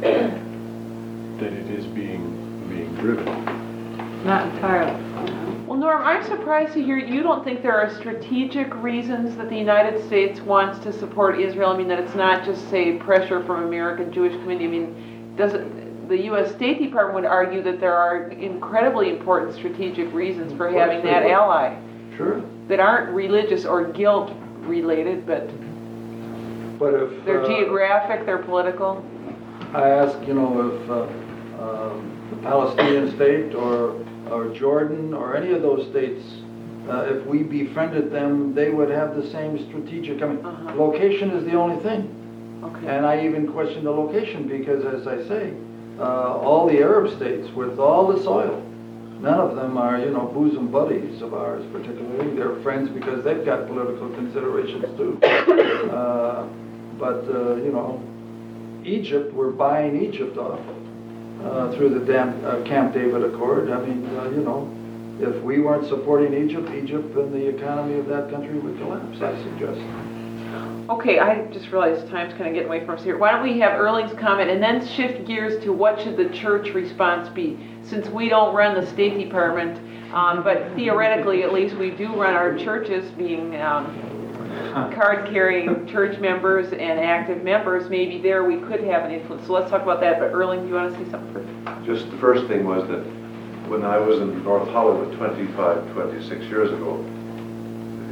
S3: it is being, being driven.
S2: Not entirely.
S1: Well, Norm, I'm surprised to hear you don't think there are strategic reasons that the United States wants to support Israel. I mean, that it's not just, say, pressure from American Jewish community. I mean, does it, the U S State Department would argue that there are incredibly important strategic reasons for having that ally.
S5: Sure.
S1: That aren't religious or guilt related, but,
S5: but if,
S1: they're
S5: uh,
S1: geographic, they're political.
S5: I ask, you know, if uh, uh, the Palestinian state or or Jordan or any of those states, uh, if we befriended them, they would have the same strategic, I mean, uh-huh. Location is the only thing.
S1: Okay.
S5: And I even question the location because, as I say, uh, all the Arab states with all this oil, none of them are, you know, bosom buddies of ours particularly. They're friends because they've got political considerations too. Uh, but, uh, you know, Egypt, we're buying Egypt off. Uh, through the damn, uh, Camp David Accord. I mean, uh, you know, if we weren't supporting Egypt, Egypt and the economy of that country would collapse, I suggest.
S1: Okay, I just realized time's kind of getting away from us here. Why don't we have Erling's comment and then shift gears to what should the church response be? Since we don't run the State Department, um, but theoretically at least we do run our churches, being um, card-carrying church members and active members, maybe there we could have an influence. So let's talk about that. But Erling, do you want to say something first?
S14: Just the first thing was that when I was in North Hollywood twenty-five, twenty-six years ago,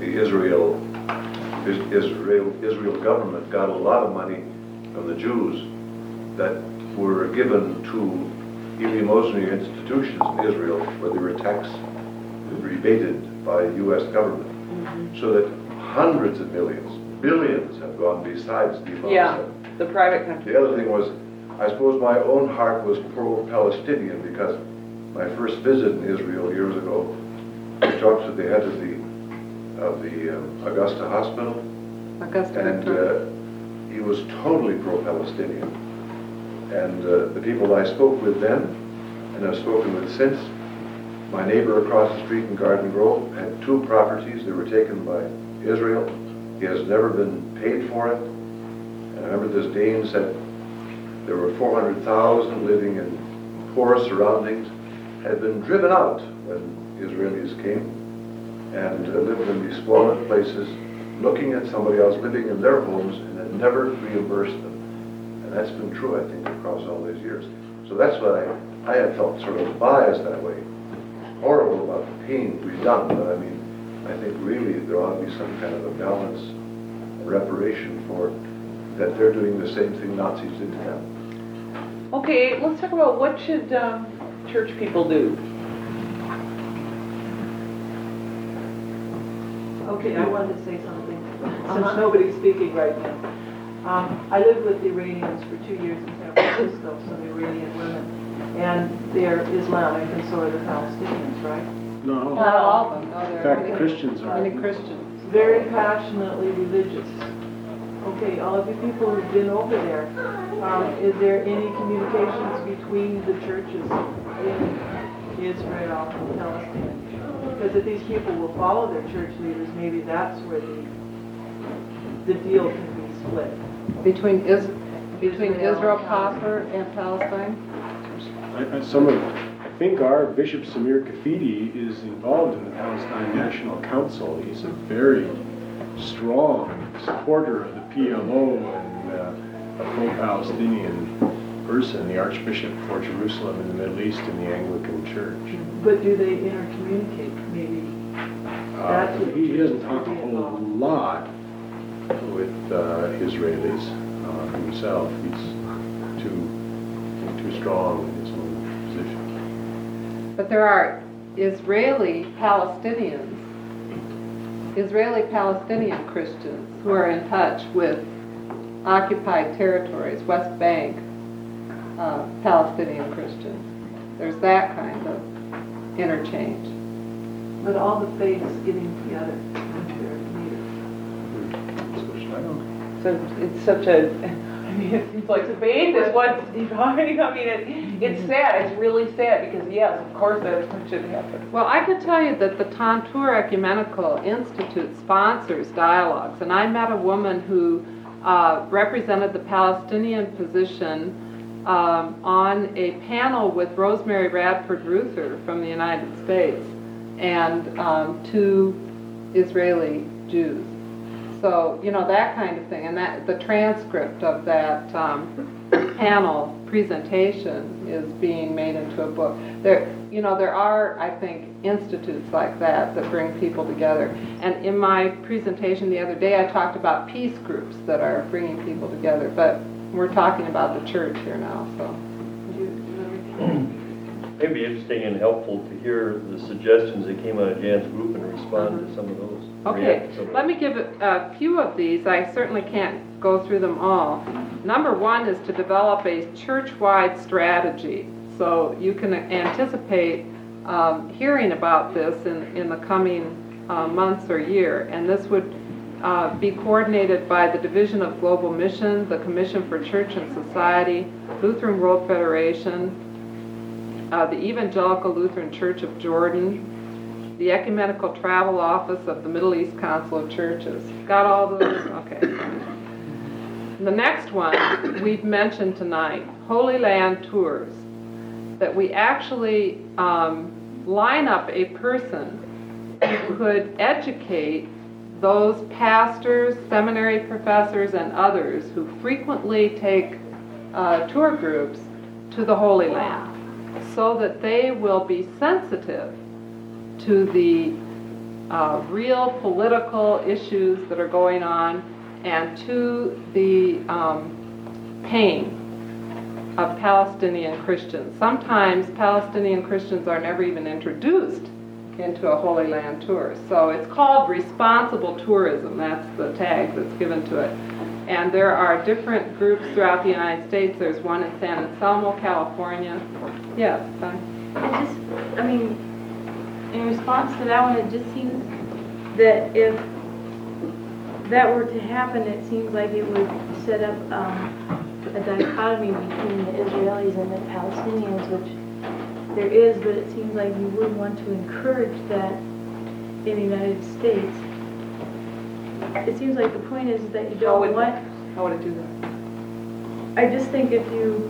S14: the Israel, Israel, Israel government got a lot of money from the Jews that were given to eleemosynary institutions in Israel where they were taxed, rebated by the U S government. Mm-hmm. So that hundreds of millions, billions have gone besides the amount.
S1: Yeah, the private country.
S14: The other thing was, I suppose my own heart was pro-Palestinian because my first visit in Israel years ago, I talked to the head of the of the um, Augusta Hospital,
S2: Augusta
S14: and uh, he was totally pro-Palestinian. And uh, the people I spoke with then, and I've spoken with since, my neighbor across the street in Garden Grove had two properties that were taken by Israel. He has never been paid for it. And I remember this Dane said there were four hundred thousand living in poor surroundings, had been driven out when Israelis came, and uh, lived in these squalid places, looking at somebody else living in their homes, and had never reimbursed them. And that's been true, I think, across all these years. So that's what I, I had felt sort of biased that way. Horrible about the pain to be done, but I mean, I think really there ought to be some kind of a balance, a reparation for that they're doing the same thing Nazis did to them.
S1: Okay, let's talk about what should um, church people do.
S8: Okay, I wanted to say something, since nobody's speaking right now. Um, I lived with the Iranians for two years in San Francisco, some Iranian women, and they're Islamic, and so are the Palestinians, right?
S3: No.
S2: Not all of them, no,
S3: In
S2: there
S3: fact,
S2: are many,
S3: Christians are.
S2: many Christians.
S8: Very passionately religious. Okay, all of you people who've been over there, um, is there any communications between the churches in Israel and Palestine? Because if these people will follow their church leaders, maybe that's where the the deal can be split.
S2: Between Is, between
S8: Israel
S2: Israel
S8: and
S2: proper and Palestine?
S3: I, I, some of, I think our Bishop Samir Kafidi is involved in the Palestine National Council. He's a very strong supporter of the P L O and uh, a pro-Palestinian person, the Archbishop for Jerusalem and the Middle East in the Anglican Church.
S8: But do they intercommunicate, maybe?
S3: Uh, he, he doesn't talk a whole lot with uh, Israelis uh, himself. He's too too strong in his own position.
S2: But there are Israeli Palestinians, Israeli Palestinian Christians who are in touch with occupied territories, West Bank uh, Palestinian Christians. There's that kind of interchange.
S8: But all the faiths getting together when they're needed.
S1: So it's such a, I mean, it seems like faith is what's dividing. I mean, it, it's sad. It's really sad because, yes, of course, that's what should happen.
S2: Well, I can tell you that the Tantur Ecumenical Institute sponsors dialogues, and I met a woman who uh, represented the Palestinian position um, on a panel with Rosemary Radford Ruther from the United States and um, two Israeli Jews. So, you know, that kind of thing. And that the transcript of that um, panel presentation is being made into a book. There, you know, there are, I think, institutes like that that bring people together. And in my presentation the other day, I talked about peace groups that are bringing people together. But we're talking about the church here now, so.
S15: It'd be interesting and helpful to hear the suggestions that came out of Jan's group and respond
S2: Uh-huh.
S15: to some of those.
S2: Okay, let me give a few of these. I certainly can't go through them all. Number one is to develop a church-wide strategy. So you can anticipate um, hearing about this in, in the coming uh, months or year. And this would uh, be coordinated by the Division of Global Mission, the Commission for Church and Society, Lutheran World Federation, Uh, the Evangelical Lutheran Church of Jordan, the Ecumenical Travel Office of the Middle East Council of Churches. Got all those? Okay. The next one we've mentioned tonight, Holy Land Tours, that we actually um, line up a person who could educate those pastors, seminary professors, and others who frequently take uh, tour groups to the Holy Land, so that they will be sensitive to the uh, real political issues that are going on and to the um, pain of Palestinian Christians. Sometimes Palestinian Christians are never even introduced into a Holy Land tour. So it's called responsible tourism. That's the tag that's given to it. And there are different groups throughout the United States. There's one in San Anselmo, California. Yes, fine.
S10: It just, I mean, in response to that one, it just seems that if that were to happen, it seems like it would set up um, a dichotomy between the Israelis and the Palestinians, which there is, but it seems like you wouldn't want to encourage that in the United States. It seems like the point is that you
S1: How
S10: don't
S1: would,
S10: want...
S1: how would it do that?
S10: I just think if you,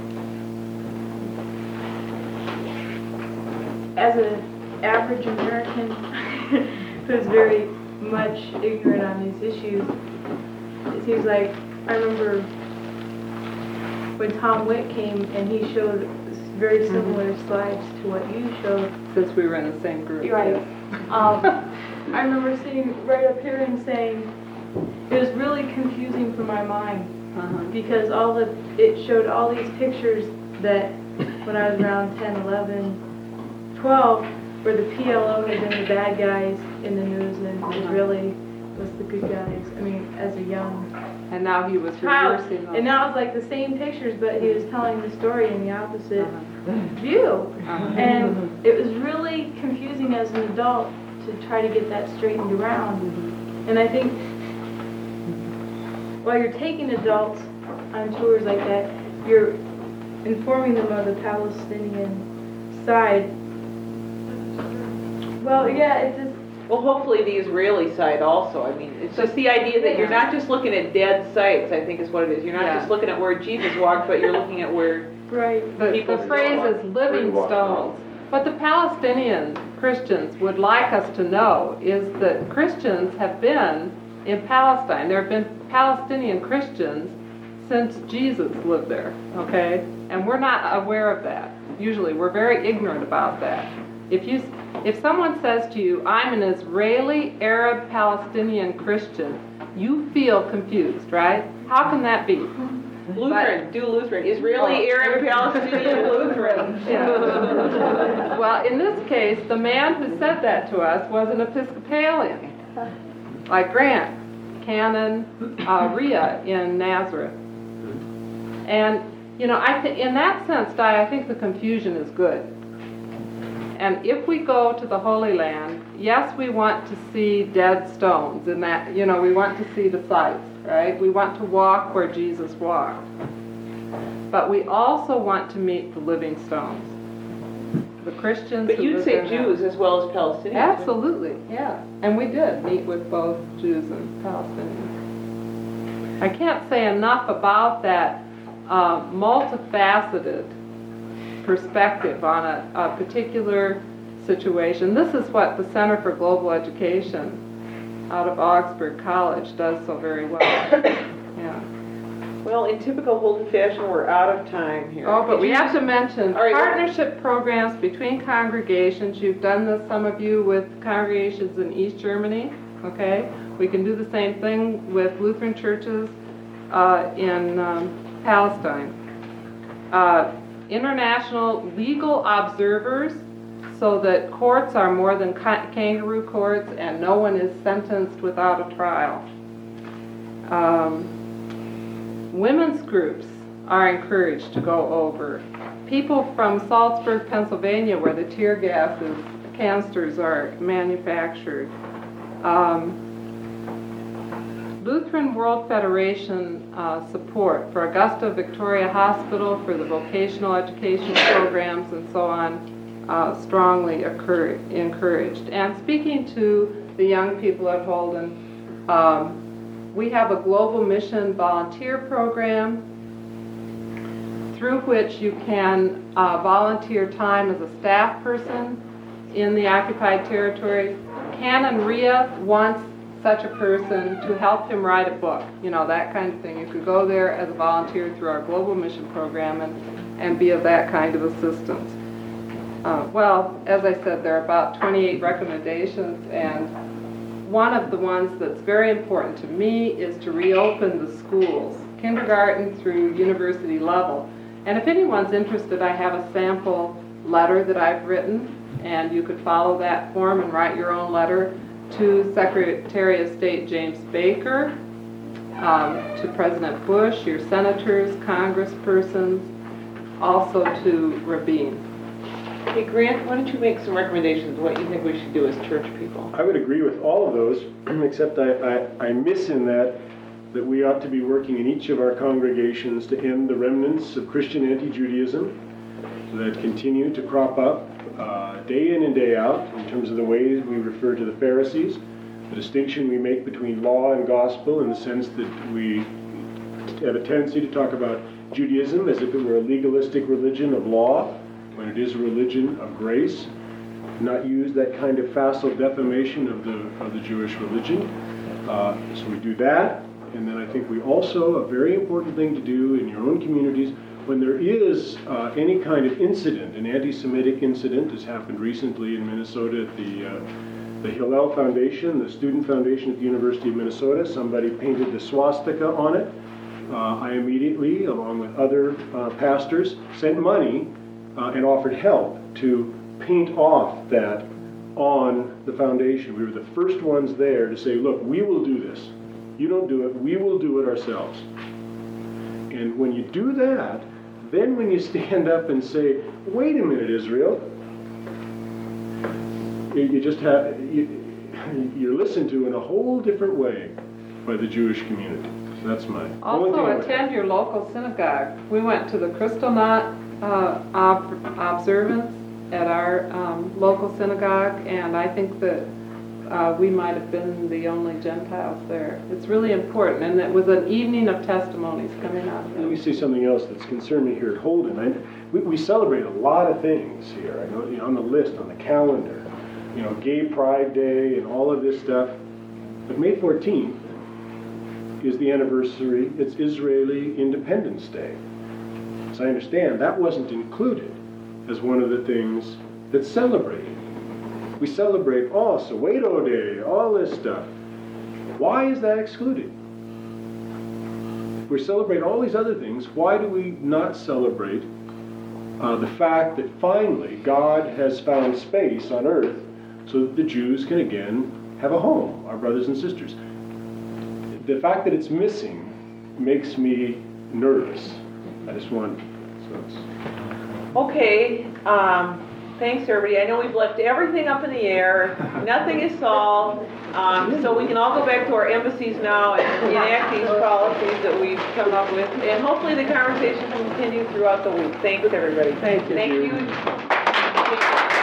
S10: as an average American who's very much ignorant on these issues, it seems like, I remember when Tom Witt came and he showed very similar mm-hmm. slides to what you showed.
S2: Since we were in the same group.
S10: Right. Um, I remember sitting right up here and saying, it was really confusing for my mind. Uh-huh. Because all the, it showed all these pictures that when I was around ten, eleven, twelve, where the P L O had been the bad guys in the news and uh-huh. Israeli was the good guys. I mean, as a young
S2: and now he was
S10: child.
S2: reversing those.
S10: And now it's like the same pictures, but he was telling the story in the opposite uh-huh. view. Uh-huh. And it was really confusing as an adult to try to get that straightened around. Mm-hmm. And I think while you're taking adults on tours like that, you're informing them of the Palestinian side. Well, yeah, it's just...
S1: Well, hopefully the Israeli side also. I mean, it's just the idea that you're not just looking at dead sites, I think is what it is. You're not yeah. just looking at where Jesus walked, but you're looking at where
S10: right.
S2: the, the phrase is living stones. What the Palestinian Christians would like us to know is that Christians have been in Palestine. There have been Palestinian Christians since Jesus lived there, okay? And we're not aware of that. Usually, we're very ignorant about that. If you, if someone says to you, I'm an Israeli, Arab, Palestinian Christian, you feel confused, right? How can that be?
S1: Lutheran, but, do Lutheran. Israeli, oh, Arab, Palestinian, Lutheran.
S2: Yeah. Well, in this case, the man who said that to us was an Episcopalian, like Grant, Canon uh, Rhea in Nazareth. And, you know, I th- in that sense, Di, I think the confusion is good. And if we go to the Holy Land, yes, we want to see dead stones, and that, you know, we want to see the sites, right? We want to walk where Jesus walked. But we also want to meet the living stones. The Christians.
S1: But you'd say Jews as well as Palestinians.
S2: Absolutely, yeah. And we did meet with both Jews and Palestinians. I can't say enough about that uh, multifaceted perspective on a, a particular situation. This is what the Center for Global Education out of Augsburg College does so very well. Yeah.
S1: Well, in typical Holden fashion, we're out of time here.
S2: Oh, but
S1: Did
S2: we
S1: you
S2: have
S1: just...
S2: to mention
S1: right,
S2: partnership programs between congregations. You've done this, some of you, with congregations in East Germany, okay? We can do the same thing with Lutheran churches uh, in um, Palestine. Uh, international legal observers, so that courts are more than ca- kangaroo courts and no one is sentenced without a trial. Um, women's groups are encouraged to go over. People from Salzburg, Pennsylvania, where the tear gases, canisters are manufactured. Um, Lutheran World Federation uh, support for Augusta Victoria Hospital, for the vocational education programs and so on, uh, strongly occur- encouraged. And speaking to the young people at Holden, um, we have a global mission volunteer program through which you can uh, volunteer time as a staff person in the occupied territories. Canon Rhea wants such a person to help him write a book, you know, that kind of thing. You could go there as a volunteer through our global mission program and, and be of that kind of assistance. Uh, Well, as I said, there are about twenty-eight recommendations, and one of the ones that's very important to me is to reopen the schools, kindergarten through university level. And if anyone's interested, I have a sample letter that I've written, and you could follow that form and write your own letter to Secretary of State James Baker, um, to President Bush, your senators, congresspersons, also to Rabin.
S1: Hey, Grant, why don't you make some recommendations of what you think we should do as church people?
S3: I would agree with all of those, except I, I, I miss in that that we ought to be working in each of our congregations to end the remnants of Christian anti-Judaism that continue to crop up uh, day in and day out in terms of the ways we refer to the Pharisees, the distinction we make between law and gospel in the sense that we have a tendency to talk about Judaism as if it were a legalistic religion of law, when it is a religion of grace, not use that kind of facile defamation of the, of the Jewish religion. Uh, so we do that. And then I think we also, a very important thing to do in your own communities, when there is uh, any kind of incident, an anti-Semitic incident has happened recently in Minnesota at the, uh, the Hillel Foundation, the student foundation at the University of Minnesota. Somebody painted the swastika on it. Uh, I immediately, along with other uh, pastors, sent money uh, and offered help to paint off that on the foundation. We were the first ones there to say, look, we will do this. You don't do it, we will do it ourselves. And when you do that, then when you stand up and say, wait a minute, Israel, you, you just have, you, you're listened to in a whole different way by the Jewish community. So that's my only thing I
S2: Also,
S3: would-
S2: attend your local synagogue. We went to the Kristallnacht uh, ob- observance at our um, local synagogue, and I think that uh, we might have been the only Gentiles there. It's really important, and it was an evening of testimonies coming out of
S3: Let
S2: it.
S3: me say something else that's concerned me here at Holden. I, we, we celebrate a lot of things here. I know, you know, on the list, on the calendar, you know, Gay Pride Day and all of this stuff. But May fourteenth is the anniversary, it's Israeli Independence Day. As I understand, that wasn't included as one of the things that's celebrated. We celebrate, oh, Soweto Day, all this stuff. Why is that excluded? If we celebrate all these other things, why do we not celebrate uh, the fact that finally God has found space on earth so that the Jews can again have a home, our brothers and sisters? The fact that it's missing makes me nervous. I just want, so it's...
S1: Okay, um, thanks everybody. I know we've left everything up in the air. Nothing is solved. Um, so we can all go back to our embassies now and enact these policies that we've come up with. And hopefully the conversation will continue throughout the week. Thanks everybody.
S2: Thank you.
S1: Thank you.